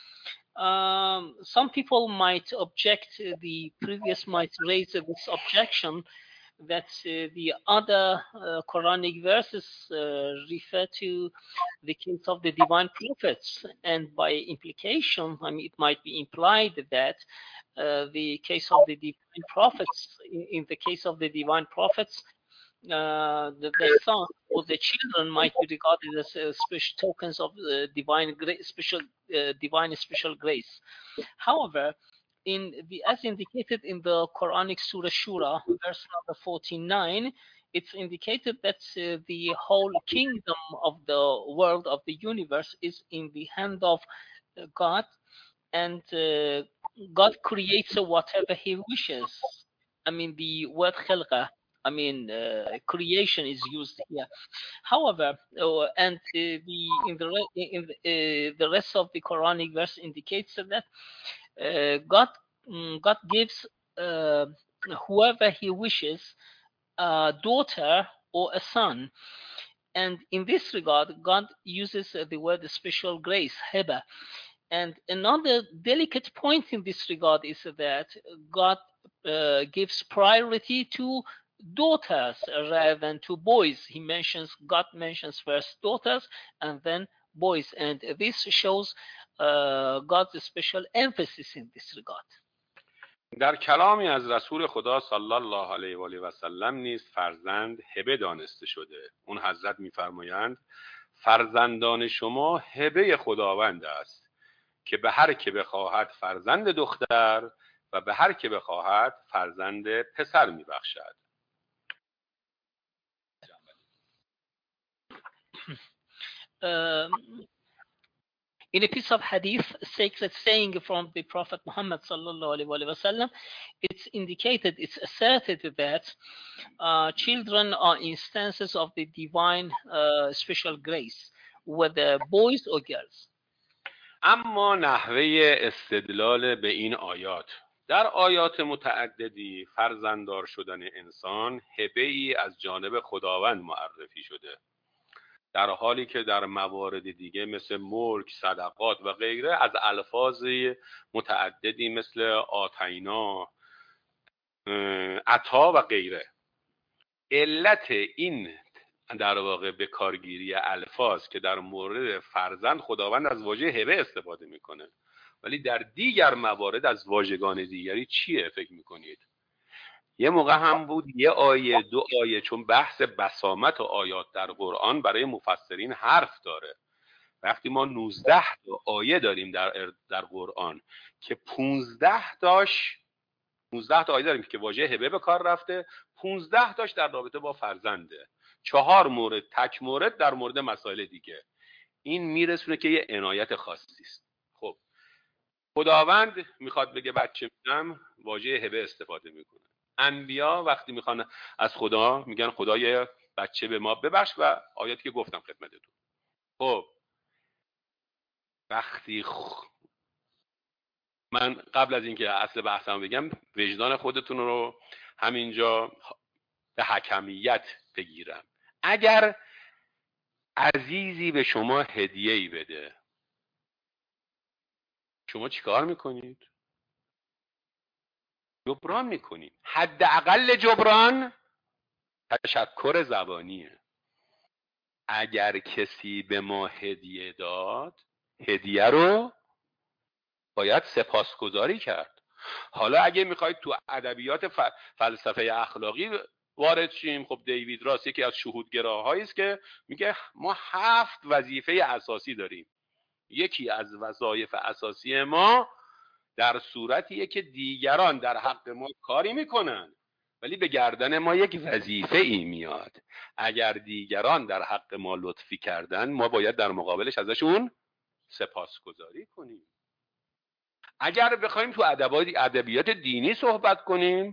Um, some people might object, the previous might raise this objection that uh, the other uh, Quranic verses uh, refer to the case of the divine prophets, and by implication, I mean, it might be implied that uh, the case of the divine prophets, in, in the case of the divine prophets, uh, the, the son or the children might be regarded as uh, special tokens of uh, divine gra- special uh, divine special grace. However, in the, as indicated in the Quranic Surah Shura, verse number forty-nine, it's indicated that uh, the whole kingdom of the world, of the universe, is in the hand of uh, God, and uh, God creates whatever He wishes. I mean, the word khalqa, I mean, uh, creation is used here. However, uh, and uh, the in the in the, uh, the rest of the Quranic verse indicates that uh, God God gives uh, whoever He wishes a daughter or a son, and in this regard, God uses uh, the word special grace, heba. And another delicate point in this regard is that God uh, gives priority to daughters rather than to boys. He mentions, God mentions first daughters and then boys, and this shows uh, God's special emphasis in this regard. در کلامی از رسول خدا صلی الله علیه و آله و سلم نیز فرزند هبه دانسته شده. اون حضرت می‌فرمایند فرزندان شما هبه خداوند است که به هر که بخواهد فرزند دختر و به هر که بخواهد فرزند پسر میبخشد. um, In a piece of hadith, sacred saying from the Prophet Muhammad sallallahu alaihi wasallam, it's indicated, it's asserted that uh, children are instances of the divine uh, special grace, whether boys or girls. اما نحوه استدلال به این آیات، در آیات متعددی فرزنددار شدن انسان هبه‌ای از جانب خداوند معرفی شده، در حالی که در موارد دیگه مثل ملک، صدقات و غیره از الفاظ متعددی مثل آتینا، عطا و غیره. علت این در واقع به کارگیری الفاظ که در مورد فرزند خداوند از واژه هبه استفاده میکنه، ولی در دیگر موارد از واژگان دیگری چیه فکر میکنید؟ یه موقع هم بود یه آیه دو آیه، چون بحث بسامت و آیات در قرآن برای مفسرین حرف داره. وقتی ما نوزده تا آیه داریم در در قرآن که پونزده تاش پونزده تا آیه داریم که واژه هبه به کار رفته، پونزده تاش در رابطه با فرزنده، چهار مورد تک مورد در مورد مسائل دیگه. این میرسونه که یه عنایت خاصی است. خب خداوند میخواد بگه بچه میدم، واژه هبه استفاده میکنه. انبیا وقتی میخوان از خدا میگن خدای بچه به ما ببخش و آیاتی که گفتم خدمتتون. خب وقتی خ... من قبل از اینکه اصل بحثم بگم، وجدان خودتون رو همینجا به حکمیت بگیرم. اگر عزیزی به شما هدیه‌ای بده، شما چیکار میکنید؟ جبران میکنید. حداقل جبران تشکر زبانیه. اگر کسی به ما هدیه داد، هدیه رو باید سپاسگزاری کرد. حالا اگه میخواید تو ادبیات ف... فلسفه اخلاقی وارد شیم، خب دیوید راس یکی از شهودگراهایی است که میگه ما هفت وظیفه اساسی داریم. یکی از وظایف اساسی ما در صورتیه که دیگران در حق ما کاری میکنن ولی به گردن ما یک وظیفه ای میاد. اگر دیگران در حق ما لطفی کردن، ما باید در مقابلش ازشون سپاسگزاری کنیم. اگر بخوایم تو ادبیات دینی صحبت کنیم،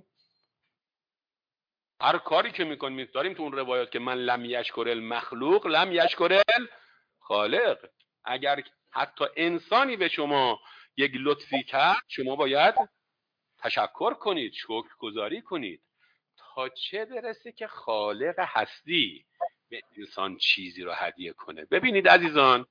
هر کاری که میکنیم داریم تو اون روایات که من لم یشکر المخلوق لم یشکر الخالق. اگر حتی انسانی به شما یک لطفی کرد، شما باید تشکر کنید، شکرگزاری کنید، تا چه برسه که خالق هستی به انسان چیزی رو هدیه کنه. ببینید عزیزان،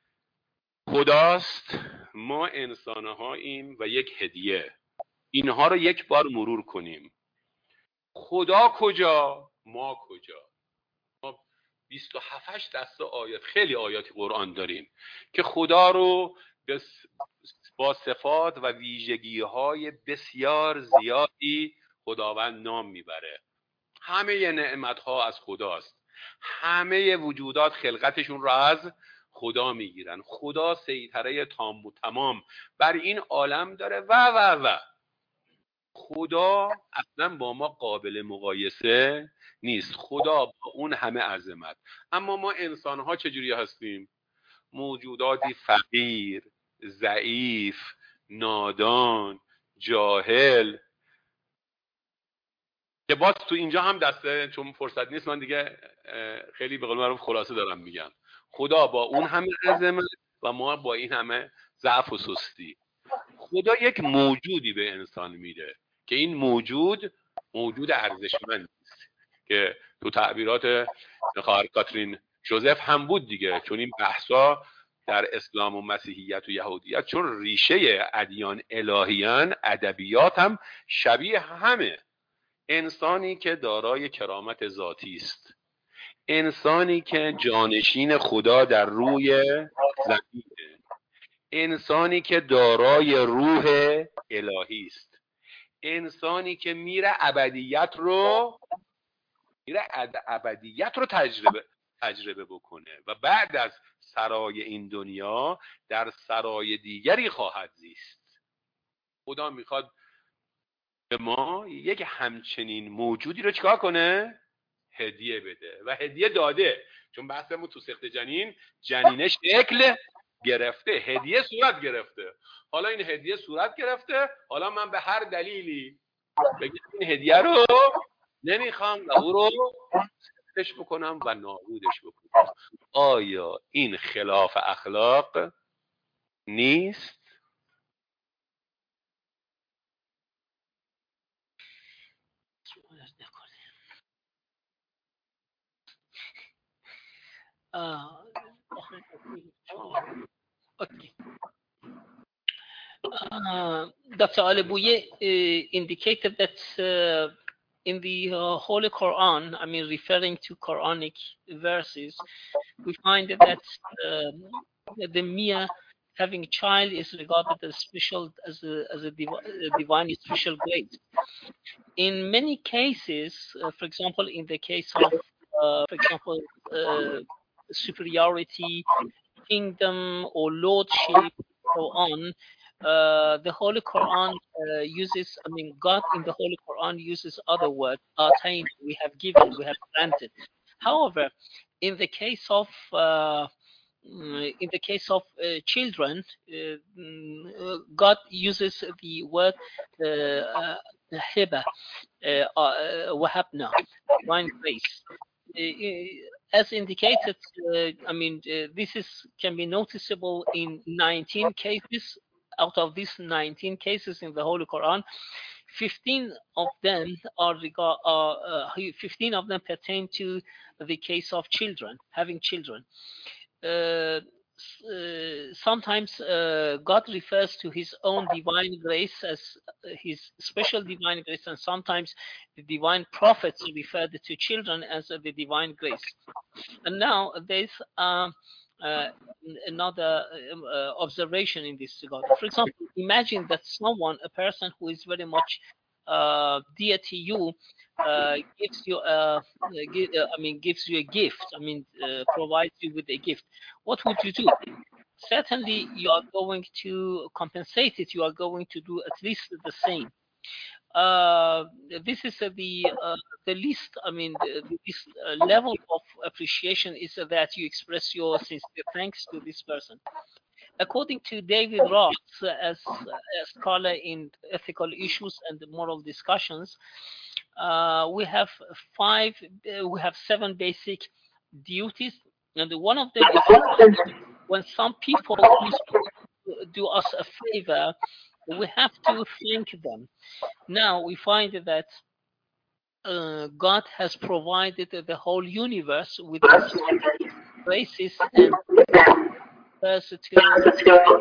خداست، ما انسان‌هاییم و یک هدیه. اینها رو یک بار مرور کنیم. خدا کجا؟ ما کجا؟ ما بیست و هفت دسته آیات، خیلی آیات قرآن داریم که خدا رو با صفات و ویژگی‌های بسیار زیادی خداوند نام میبره. همه نعمت‌ها از خداست. همه وجودات خلقتشون رو از خدا میگیرن. خدا سیطره تام و تمام بر این عالم داره و و و خدا اصلا با ما قابل مقایسه نیست. خدا با اون همه عظمت. اما ما انسان‌ها چجوری هستیم؟ موجوداتی فقیر، ضعیف، نادان، جاهل، که باز تو اینجا هم دسته، چون فرصت نیست من دیگه خیلی به قول معروف خلاصه دارم میگم. خدا با اون همه عظمت و ما با این همه ضعف و سستی. خدا یک موجودی به انسان میده که این موجود موجود ارزشمندی است که تو تعبیرات خواهر کاترین جوزف هم بود دیگه، چون این بحثا در اسلام و مسیحیت و یهودیت چون ریشه ادیان الهیان، ادبیات هم شبیه همه. انسانی که دارای کرامت ذاتی است، انسانی که جانشین خدا در روی زمینه، انسانی که دارای روح الهی است، انسانی که میره ابدیت رو میره ابدیت رو تجربه تجربه بکنه و بعد از سرای این دنیا در سرای دیگری خواهد زیست. خدا میخواد به ما یک همچنین موجودی رو چیکار کنه؟ هدیه بده و هدیه داده. چون بحثمون تو سخت جنین، جنینه شکل گرفته، هدیه صورت گرفته. حالا این هدیه صورت گرفته، حالا من به هر دلیلی بگم این هدیه رو نمیخوام و او رو سختش بکنم و نابودش بکنم. آیا این خلاف اخلاق نیست؟ Uh, okay. Uh, Doctor Alibuye uh, indicated that uh, in the uh, Holy Quran, I mean, referring to Quranic verses, we find that uh, the mere having a child is regarded as special, as a, as a, divi- a divine special grace. In many cases, uh, for example, in the case of, uh, for example, uh, superiority, kingdom, or lordship, so on, uh, the Holy Quran uh, uses, I mean, God in the Holy Quran uses other words, attain, we have given, we have granted. However, in the case of uh, mm, in the case of uh, children, uh, mm, uh, God uses the word uh, uh, hiba, uh, uh, wahabna, divine grace. Uh, uh, As indicated, uh, I mean, uh, this is can be noticeable in nineteen cases. Out of these nineteen cases in the Holy Quran, fifteen of them are regard, uh, uh, fifteen of them pertain to the case of children, having children. Uh, uh, sometimes uh, God refers to his own divine grace as his special divine grace, and sometimes the divine prophets referred to children as uh, the divine grace. And now there's um, uh, another um, uh, observation in this regard. For example, imagine that someone, a person who is very much uh, dear to you, uh, gives you a, gi- uh, I mean, gives you a gift. I mean, uh, provides you with a gift. What would you do? Certainly, you are going to compensate it. You are going to do at least the same. Uh, this is uh, the uh, the least. I mean, the, the least uh, level of appreciation is uh, that you express your sincere thanks to this person. According to David Roth, uh, as a scholar in ethical issues and moral discussions, uh, we have five. Uh, we have seven basic duties, and one of them is when some people do us a favor, we have to thank them. Now we find that uh, God has provided the whole universe with his graces and versatile.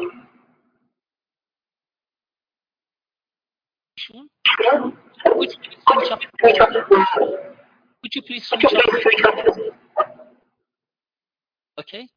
Would you please switch up? Would you please switch up? Okay,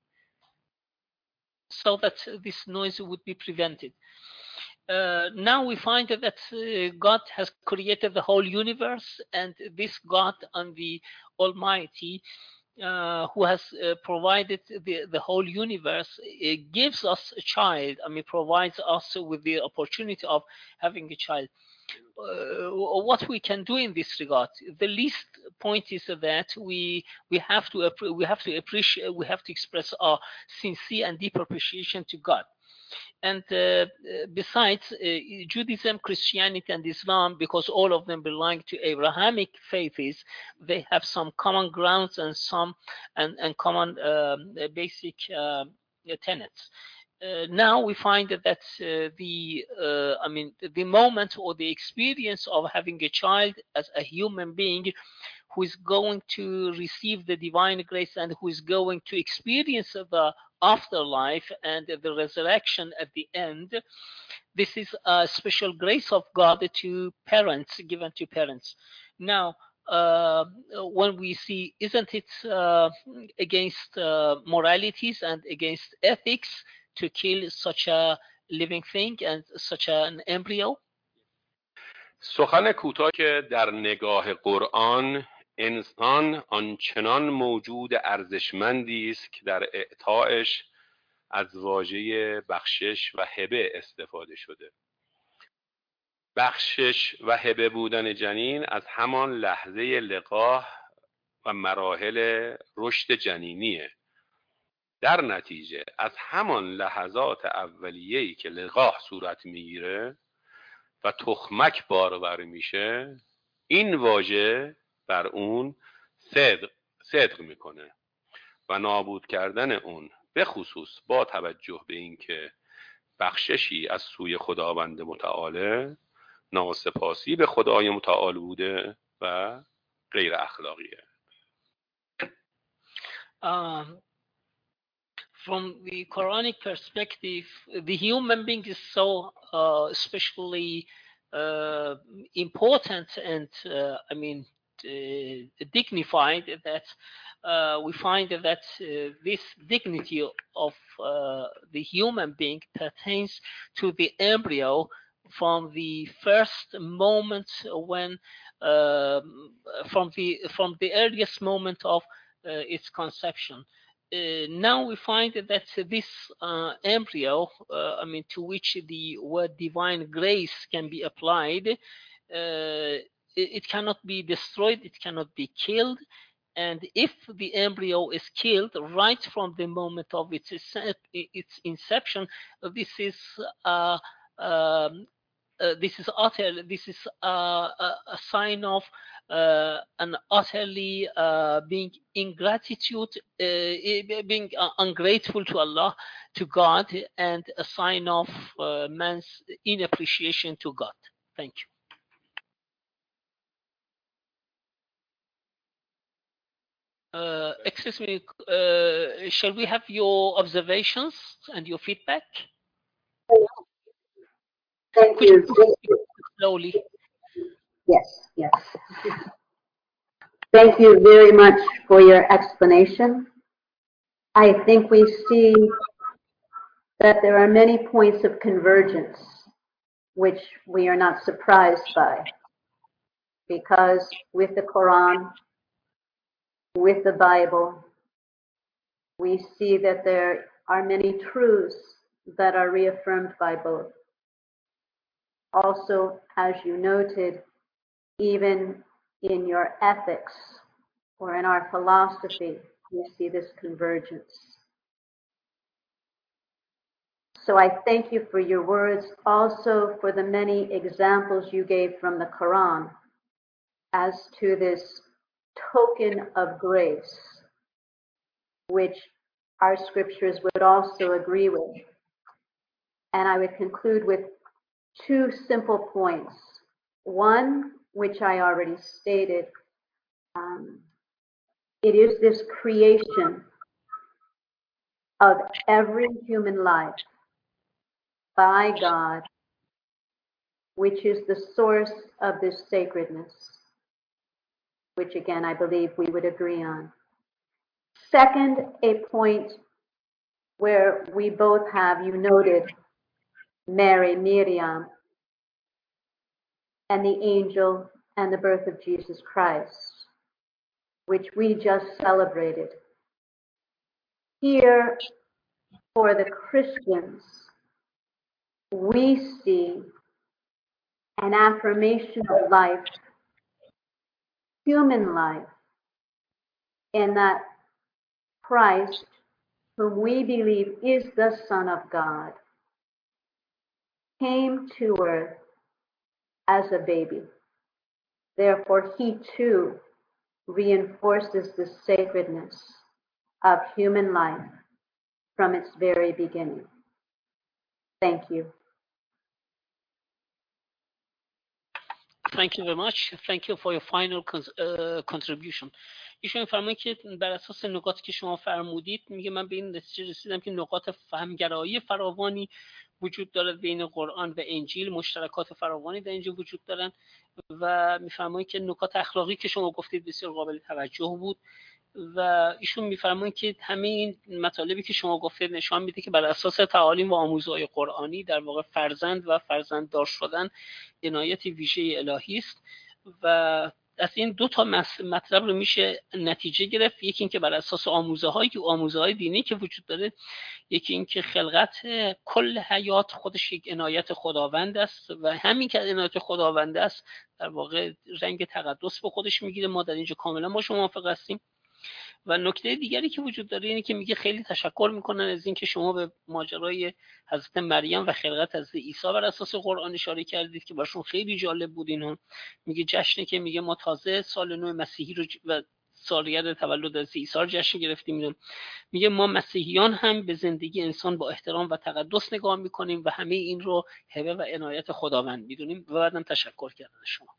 so that this noise would be prevented. Uh, now we find that uh, God has created the whole universe, and this God and the Almighty, uh, who has uh, provided the, the whole universe, it gives us a child. I mean, provides us with the opportunity of having a child. Uh, what we can do in this regard, the least point is that we we have to we have to appreciate, we have to express our sincere and deep appreciation to God. And uh, besides, uh, Judaism, Christianity, and Islam, because all of them belong to Abrahamic faiths, they have some common grounds and some and, and common um, basic uh, tenets. Uh, now we find that, that uh, the uh, I mean the moment or the experience of having a child as a human being who is going to receive the divine grace and who is going to experience the afterlife and the resurrection at the end. This is a special grace of God to parents, given to parents. Now, uh, when we see, isn't it uh, against uh, moralities and against ethics to kill such a living thing and such an embryo? سخن کوتاه که در نگاه قرآن انسان آنچنان موجود ارزشمندی است که در اعطایش از واژه بخشش و هبه استفاده شده. بخشش و هبه بودن جنین از همان لحظه لقاح و مراحل رشد جنینیه. در نتیجه از همان لحظات اولیه‌ای که لقاح صورت میگیره و تخمک بارور میشه، این واژه بر اون صدق صدق میکنه و نابود کردن اون، به خصوص با توجه به اینکه بخششی از سوی خداوند متعال، ناسپاسی به خدای متعال بوده و غیر اخلاقیه. um, from the Quranic perspective, the human being is so uh, especially uh, important and uh, I mean uh, dignified that uh, we find that uh, this dignity of uh, the human being pertains to the embryo from the first moment when uh, from the from the earliest moment of uh, its conception. Uh, now we find that this uh, embryo, uh, I mean, to which the word divine grace can be applied, uh, it, it cannot be destroyed, it cannot be killed. And if the embryo is killed right from the moment of its its inception, this is uh, um, uh, this is utter. This is uh, a, a sign of uh, an utterly uh, being ingratitude, uh, being uh, ungrateful to Allah, to God, and a sign of uh, man's inappreciation to God. Thank you. Uh, excuse me, uh, shall we have your observations and your feedback? Thank Could you. you slowly? Yes, yes. Thank you very much for your explanation. I think we see that there are many points of convergence which we are not surprised by, because with the Quran, with the Bible, we see that there are many truths that are reaffirmed by both. Also, as you noted, even in your ethics or in our philosophy, we see this convergence. So I thank you for your words, also for the many examples you gave from the Quran as to this token of grace, which our scriptures would also agree with. And I would conclude with two simple points. One, which I already stated, um, it is this creation of every human life by God, which is the source of this sacredness, which again I believe we would agree on. Second, a point where we both have, you noted, Mary, Miriam, and the angel and the birth of Jesus Christ, which we just celebrated. Here, for the Christians, we see an affirmation of life, human life, in that Christ, whom we believe is the Son of God, came to earth as a baby. Therefore, he too reinforces the sacredness of human life from its very beginning. Thank you. Thank you very much. Thank you for your final uh, contribution. ایشون فرمایید که بر اساس نکاتی که شما فرمودید، میگه من به این نتیجه رسیدم که نقاط فهمگرایی فراوانی وجود دارد بین قرآن و انجیل، مشترکات فراوانی در اینجا وجود دارن و میفرمایید که نکات اخلاقی که شما گفتید بسیار قابل توجه بود و ایشون میفرمایند که همه این مطالبی که شما گفتید نشان میده که بر اساس تعالیم و آموزهای قرآنی در واقع فرزند و فرزنددار شدن عنایت ویژه الهی است و از این دو تا مطلب رو میشه نتیجه گرفت. یکی این که بر اساس آموزه‌هایی که آموزه‌های دینی که وجود داره، یکی این که خلقت کل حیات خودش یک عنایت خداوند است و همین که عنایت خداوند است در واقع رنگ تقدس به خودش میگیره. ما در اینجا کاملا با شما موافق هستیم. و نکته دیگری که وجود داره اینه که میگه خیلی تشکر میکنن از این که شما به ماجرای حضرت مریم و خلقت حضرت عیسی بر اساس قرآن اشاره کردید که براشون خیلی جالب بود. اینا میگه جشنی که میگه ما تازه سال نو مسیحی رو و سالگرد تولد از عیسی رو جشن گرفتیم. میگه ما مسیحیان هم به زندگی انسان با احترام و تقدس نگاه میکنیم و همه این رو هبه و عنایت خداوند میدونیم. و بعدم تشکر کردن شما.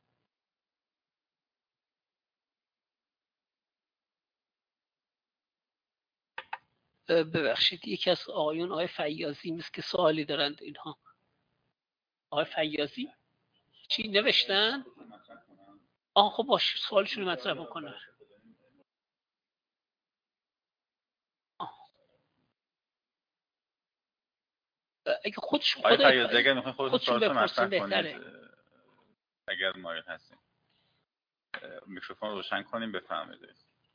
ببخشید یکی از آقایون آقای فیاضی میست که سوالی دارند. اینها آقای فیاضی چی نوشتن؟ آه خب باش سوالشون رو مطرح بکنن. اگه خودش خودای فیاضی اگر میخواین خودتون سوالتون مطرح کنید اگر مایل هستین میکروفون روشن کنیم بفرمایید.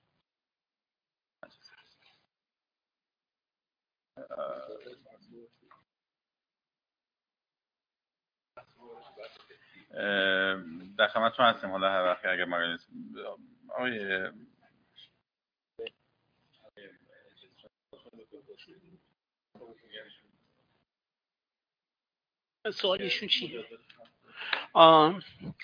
در خدمتتون هستیم حالا هر وقت اگر مایل نیست. آقای سوالیشون چیه؟ Um,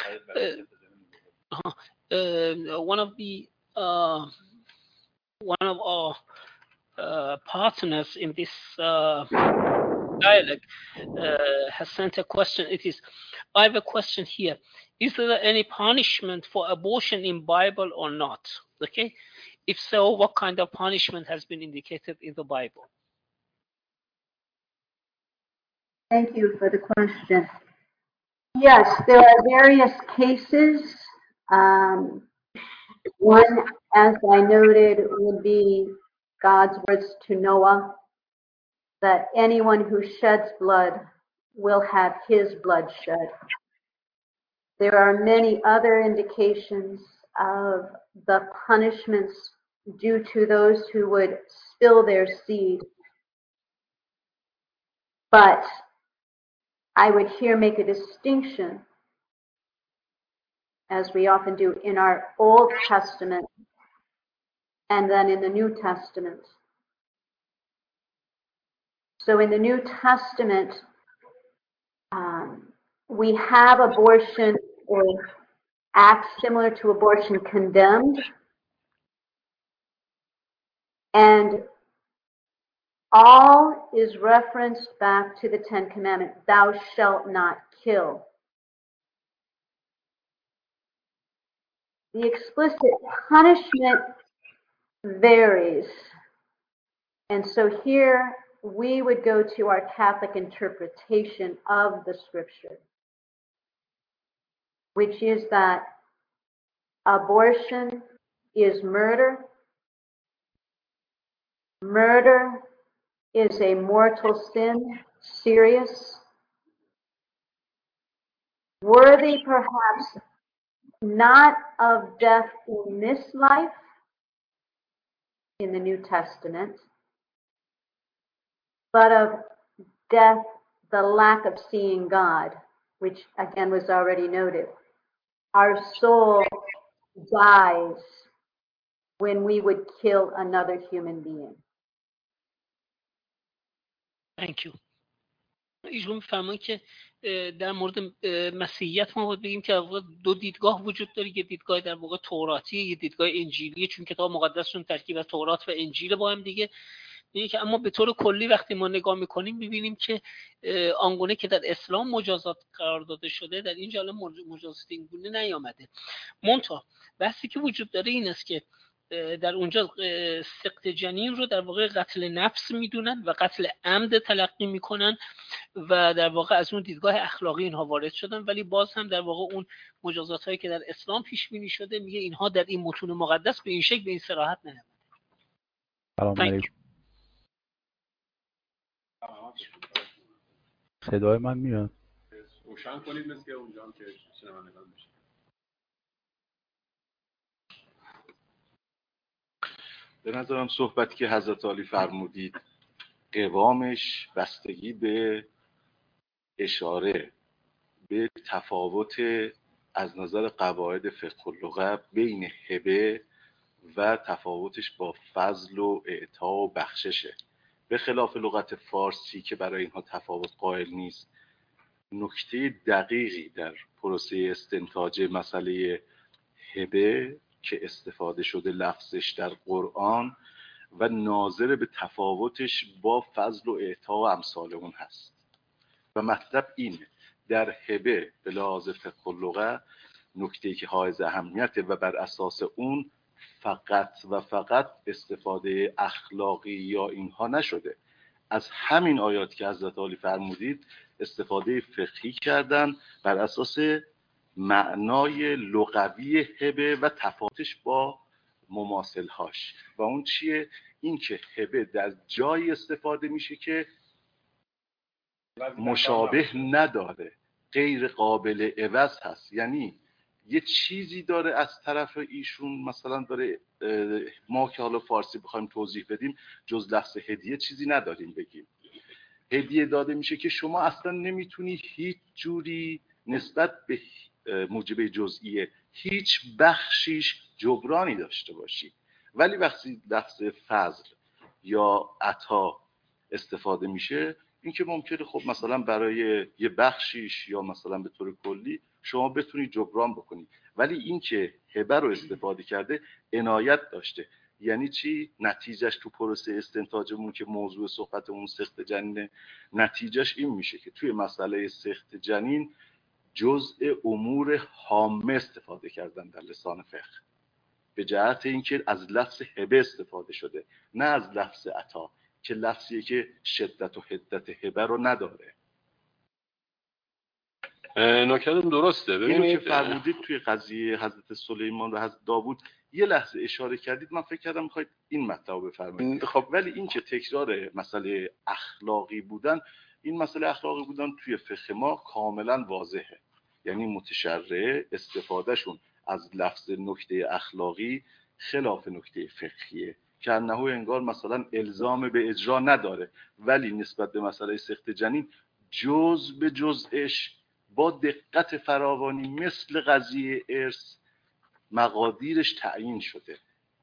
uh, uh, one of the uh, one of our uh, partners in this uh, dialogue uh, has sent a question. It is, I have a question here. Is there any punishment for abortion in Bible or not? Okay. If so, what kind of punishment has been indicated in the Bible? Thank you for the question. Yes, there are various cases. Um, one, as I noted, would be God's words to Noah, that anyone who sheds blood will have his blood shed. There are many other indications of the punishments due to those who would spill their seed. But I would here make a distinction, as we often do in our Old Testament and then in the New Testament. So in the New Testament, um, we have abortion or acts similar to abortion condemned, and all is referenced back to the Ten Commandments, thou shalt not kill. The explicit punishment varies. And so here we would go to our Catholic interpretation of the scripture, which is that abortion is murder. Murder is a mortal sin, serious, worthy perhaps not of death in this life, in the New Testament, but of death, the lack of seeing God, which again was already noted. Our soul dies when we would kill another human being. Thank you. ایشون میفرمایند که در مورد مسیحیت ما باید بگیم که دو دیدگاه وجود داره، یه دیدگاه در واقع توراتی، یه دیدگاه انجیلی، چون کتاب مقدسشون ترکیب از تورات و انجیل با هم دیگه. میگه که اما به طور کلی وقتی ما نگاه میکنیم میبینیم که آنگونه که در اسلام مجازات قرار داده شده در اینجا الان مجازات این گونه نیامده. منتها بحثی که وجود داره این است که در اونجا سقط جنین رو در واقع قتل نفس میدونن و قتل عمد تلقی میکنن و در واقع از اون دیدگاه اخلاقی اینها وارد شدن، ولی باز هم در واقع اون مجازات هایی که در اسلام پیش بینی شده میگه اینها در این متون مقدس به این شکل به این صراحت نیامده. سلام علیکم. صدای من میاد؟ روشن کنید مثل که اونجا هم که شنوندگان میشه. به نظرم صحبتی که حضرت عالی فرمودید قوامش بستگی به اشاره به تفاوت از نظر قواعد فقه و لغت بین هبه و تفاوتش با فضل و اعطا و بخششه، به خلاف لغت فارسی که برای اینها تفاوت قائل نیست. نکته دقیقی در پروسه استنتاج مسئله هبه که استفاده شده لفظش در قرآن و ناظر به تفاوتش با فضل و اعطا و امثال اون هست. و مطلب اینه در هبه به لحاظ فقه و لغت نکته‌ای که حائز اهمیته و بر اساس اون فقط و فقط استفاده اخلاقی یا اینها نشده. از همین آیات که حضرت عالی فرمودید استفاده فقهی کردن بر اساس معنای لغوی هبه و تفاوتش با مماثلهاش. و اون چیه؟ این که هبه در جایی استفاده میشه که مشابه نداره، غیر قابل عوض هست. یعنی یه چیزی داره از طرف ایشون، مثلا داره، ما که حالا فارسی بخوایم توضیح بدیم جز لفظ هدیه چیزی نداریم بگیم. هدیه داده میشه که شما اصلا نمیتونی هیچ جوری نسبت به موجب جزئیه هیچ بخشیش جبرانی داشته باشی. ولی وقتی لفظ فضل یا عطا استفاده میشه، این که ممکنه خب مثلا برای یه بخشیش یا مثلا به طور کلی شما بتونی جبران بکنی. ولی این که هبه رو استفاده کرده عنایت داشته. یعنی چی؟ نتیجهش تو پروسه استنتاجمون که موضوع صحبتمون سخت جنینه، نتیجهش این میشه که توی مسئله سخت جنین جزء امور هامه استفاده کردن در لسان فقه، به جهت اینکه از لفظ هبه استفاده شده نه از لفظ عطا که لفظیه که شدت و حدت هبه رو نداره. نکته‌تون درسته. ببینید اینو که فرمودید توی قضیه حضرت سلیمان و حضرت داوود یه لحظه اشاره کردید، من فکر کردم میخواید این مطلب رو بفرمایید. خب ولی این که تکرار مسئله اخلاقی بودن، این مسئله اخلاقی بودن توی فقه ما کاملا واضحه. یعنی متشرع استفادهشون از لفظ نکته اخلاقی خلاف نکته فقهیه که انه انگار مثلا الزام به اجرا نداره، ولی نسبت به مسئله سخت جنین جز به جزش با دقت فراوانی مثل قضیه ارث مقادیرش تعیین شده.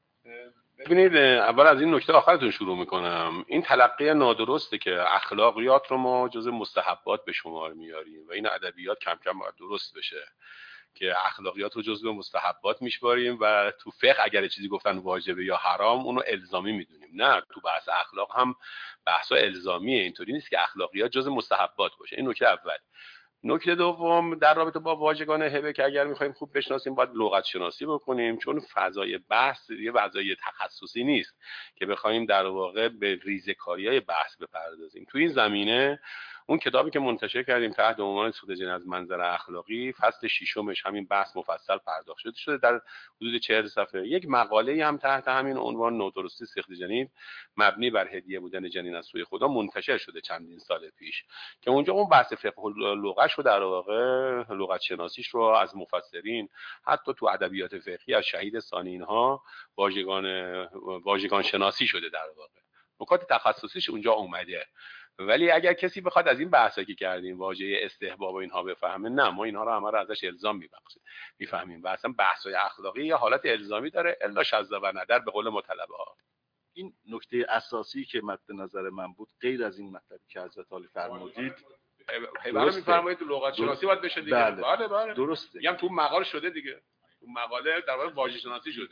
ببینید اول از این نکته آخرتون شروع میکنم. این تلقی نادرسته که اخلاقیات رو ما جز مستحبات به شمار میاریم و این ادبیات کم کم باید درست بشه که اخلاقیات رو جزء مستحبات میشماریم و تو فقه اگر چیزی گفتن واجبه یا حرام اونو الزامی میدونیم. نه، تو بحث اخلاق هم بحث الزامیه. اینطوری نیست که اخلاقیات جزء مستحبات باشه. این نکته اول. نکته دوم در رابطه با واژگان هبه که اگر میخوایم خوب بشناسیم باید لغت شناسی بکنیم، چون فضای بحث یه فضای تخصصی نیست که بخوایم در واقع به ریزه‌کاری‌های بحث بپردازیم. تو این زمینه اون کتابی که منتشر کردیم تحت عنوان سود جنین از منظر اخلاقی، فصل ششمش همین بحث مفصل پرداخت شده شده در حدود چهل صفحه. یک مقاله هم تحت همین عنوان نادرستی سخت جنین مبنی بر هدیه بودن جنین از سوی خدا منتشر شده چندین سال پیش که اونجا اون بحث فقه و لغت رو در واقع لغت شناسیش رو از مفسرین حتی تو ادبیات فقهی از شهید ثانی اینها واژگان واژگان شناسی شده در واقع. نکات تخصصیش اونجا اومده. ولی اگر کسی بخواد از این بحثا که کردیم واژه استحباب و اینها بفهمه، نه، ما اینها رو همه رو ازش الزام میبخشیم میفهمیم و اصلا بحث‌های اخلاقی یا حالت الزامی داره الا شذ و ندر به قول مطلبه ها. این نکته اساسی که مد نظر من بود غیر از این مطلبی که حضرت عالی فرمودید حیوانو میفرمایید تو لغت شناسی باید بشه دیگه. بله بله بله درسته. میگم تو مقاله شده دیگه. تو مقاله در واقع واژه شناسی شده.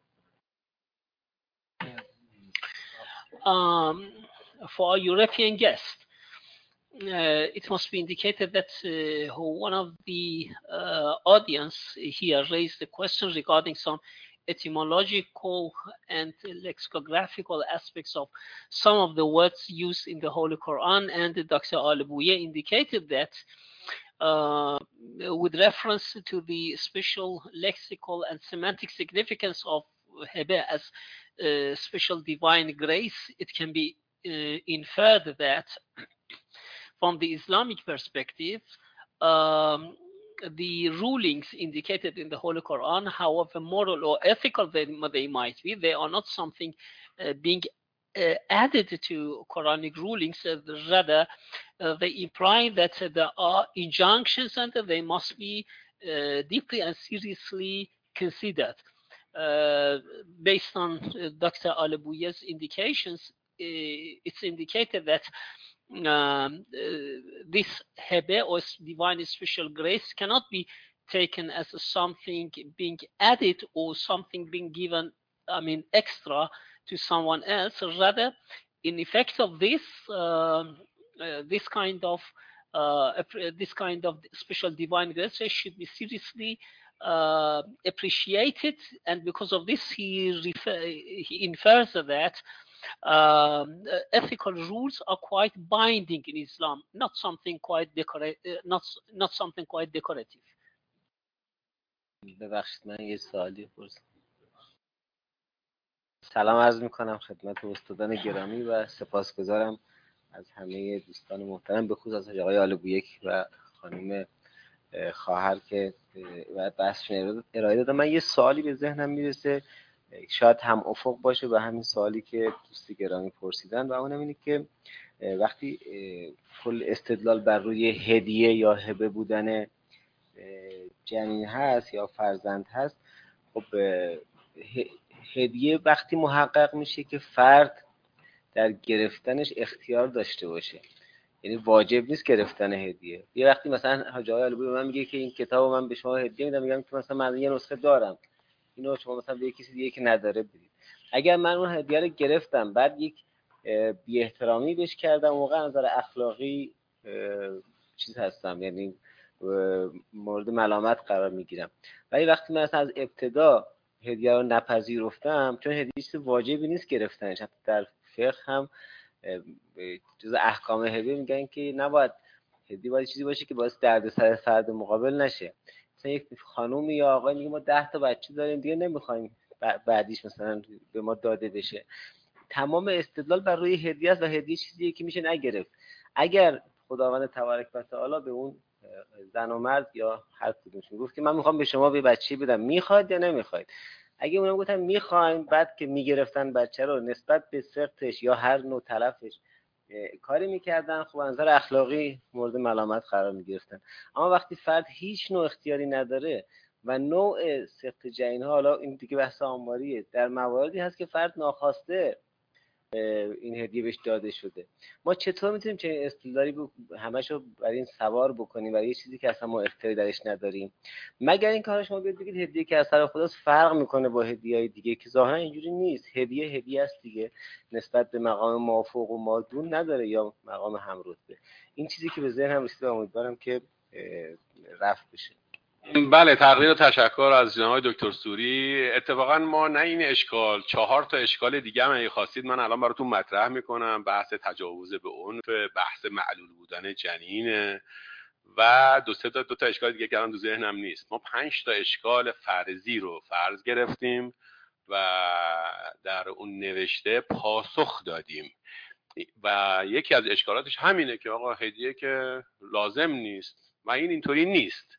Um, for our European guest, uh, it must be indicated that uh, one of the uh, audience here raised the question regarding some etymological and lexicographical aspects of some of the words used in the Holy Quran, and Doctor Alabouye indicated that uh, with reference to the special lexical and semantic significance of Hebe as uh, special divine grace, it can be uh, inferred that from the Islamic perspective, um, the rulings indicated in the Holy Quran, however moral or ethical they, they might be, they are not something uh, being uh, added to Quranic rulings. Uh, rather, uh, they imply that uh, there are injunctions and they must be uh, deeply and seriously considered. Uh, based on uh, Doctor Alabouye's indications, uh, it's indicated that um, uh, this hebe or divine special grace cannot be taken as something being added or something being given, I mean, extra to someone else. Rather, in effect of this, uh, uh, this kind of uh, this kind of special divine grace should be seriously uh, appreciated, and because of this, he refer, he infers that um, ethical rules are quite binding in Islam, not something quite decorative, not not something quite decorative. ببخشید من یه سوالی پرسیدم. سلام عرض میکنم خدمت استادان گرامی و سپاسگزارم از همه دوستان محترم، به خصوص از آقای آلبویک و خانم خواهر که بحثشون ارائه دادن. من یه سوالی به ذهنم میرسه، شاید هم افق باشه به همین سوالی که دوست گرامی پرسیدن، و اونم اینه که وقتی کل استدلال بر روی هدیه یا هبه بودن جنین هست یا فرزند هست، خب هدیه وقتی محقق میشه که فرد در گرفتنش اختیار داشته باشه، یعنی واجب نیست گرفتن هدیه. یه وقتی مثلا حاج آقای علوی به من میگه که این کتابو من به شما هدیه میدم، میگم که مثلا من یه نسخه دارم، اینو شما مثلا به کسی دیگه که نداره بدید. اگر من اون هدیه رو گرفتم بعد یک بی احترامی بهش کردم، موقع نظر اخلاقی چیز هستم، یعنی مورد ملامت قرار میگیرم. ولی وقتی من از ابتدا هدیه رو نپذیرفتم، چون هدیه چیز واجبی نیست گرفتنش، حتی در فقه هم جز احکام هدیه میگن که نباید هدیه باید چیزی باشه که باعث دردسر فرد مقابل نشه. مثلا یک خانومی یا آقای میگه ما ده تا بچه داریم دیگه نمیخوایم بعدیش مثلا به ما داده بشه. تمام استدلال بر روی هدیه است و هدیه چیزیه که میشه نگرفت. اگر خداوند تبارک و تعالی به اون زن و مرد یا هر کدومشون گفت که من میخوام به شما به بچه بدم، میخواد یا نمیخواید؟ اگه اونم گفتن میخوایم، بعد که میگرفتن بچه رو نسبت به سقطش یا هر نوع تلفش کاری میکردن، خب از نظر اخلاقی مورد ملامت قرار میگرفتن. اما وقتی فرد هیچ نوع اختیاری نداره و نوع سقط جنین ها، حالا این دیگه بحث آماریه، در مواردی هست که فرد ناخواسته این هدیه بهش داده شده، ما چطور میتونیم چه استدلالی همشو برای این سوار بکنیم برای یه چیزی که اصلا ما اختیاری درش نداریم؟ مگر اینکه حالا شما بیاد بگید هدیه که از طرف خداست فرق میکنه با هدیه‌های دیگه، که ظاهرا اینجوری نیست. هدیه هدیه است دیگه، نسبت به مقام مافوق و مادون نداره یا مقام همرتبه. این چیزی که به ذهنم رسید، امیدوارم که رفع بشه. بله، تقدیر و تشکر از جناب دکتر سوری. اتفاقا ما نه این اشکال، چهار تا اشکال دیگه هم اگه خواستید من الان براتون مطرح میکنم. بحث تجاوز به عنف، بحث معلول بودن جنین و دو سه تا دو تا اشکال دیگه که الان تو ذهنم نیست. ما پنج تا اشکال فرضی رو فرض گرفتیم و در اون نوشته پاسخ دادیم و یکی از اشکالاتش همینه که آقا هدیه که لازم نیست و این اینطوری نیست.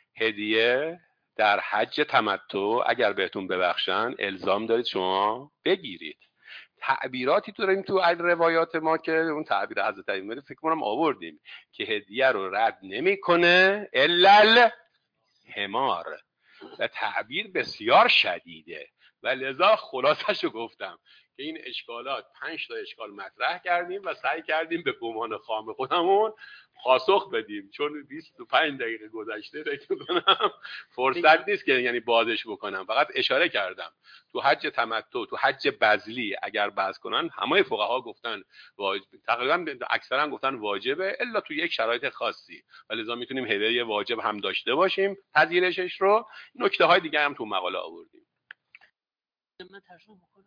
هدیه در حج تمتع اگر بهتون ببخشن الزام دارید شما بگیرید. تعبیراتی تو داریم تو روایات ما که اون تعبیر حضرت علی فکر کنم آوردیم که هدیه رو رد نمیکنه الا الحمار، و تعبیر بسیار شدیده و لذا خلاصش رو گفتم که این اشکالات پنج تا اشکال مطرح کردیم و سعی کردیم به گمان خام خودمون پاسخ بدیم، چون بیست و پنج دقیقه گذشته فکر می‌کنم فرصت نیست که یعنی بازش بکنم. فقط اشاره کردم تو حج تمتع، تو حج بذلی اگر باز کنن همه فقها گفتن واجب، تقریبا اکثرا گفتن واجبه الا تو یک شرایط خاصی، ولذا میتونیم هدیه واجب هم داشته باشیم پذیرشش رو. نکته های دیگه هم تو مقاله آوردیم. من ترجمه می‌کنم.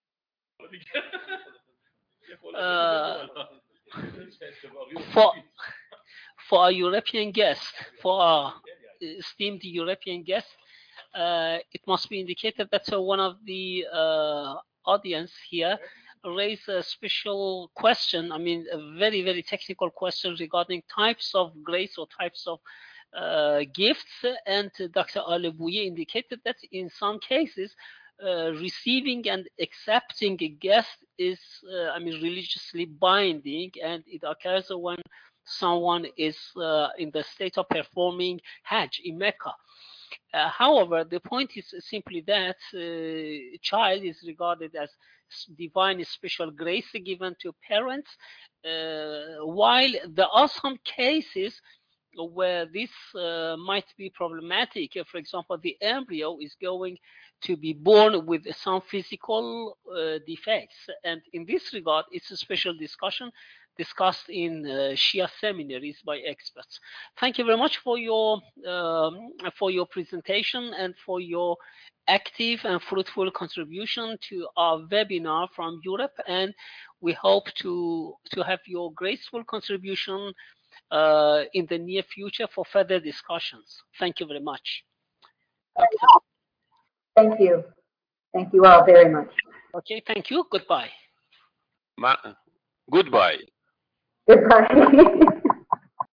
Uh, for, for our European guest, for our esteemed European guest, uh, it must be indicated that uh, one of the uh, audience here raised a special question, I mean a very, very technical question regarding types of grace or types of uh, gifts, and uh, Doctor Alebouye indicated that in some cases Uh, receiving and accepting a guest is, uh, I mean, religiously binding, and it occurs when someone is uh, in the state of performing Hajj in Mecca. Uh, however, the point is simply that uh, a child is regarded as divine special grace given to parents, uh, while there are some cases where this uh, might be problematic. For example, the embryo is going to be born with some physical uh, defects. And in this regard, it's a special discussion discussed in uh, Shia seminaries by experts. Thank you very much for your um, for your presentation and for your active and fruitful contribution to our webinar from Europe. And we hope to to have your graceful contribution uh, in the near future for further discussions. Thank you very much. Okay. Thank you. Thank you all very much. Okay, thank you. Goodbye. Ma- Goodbye. Goodbye.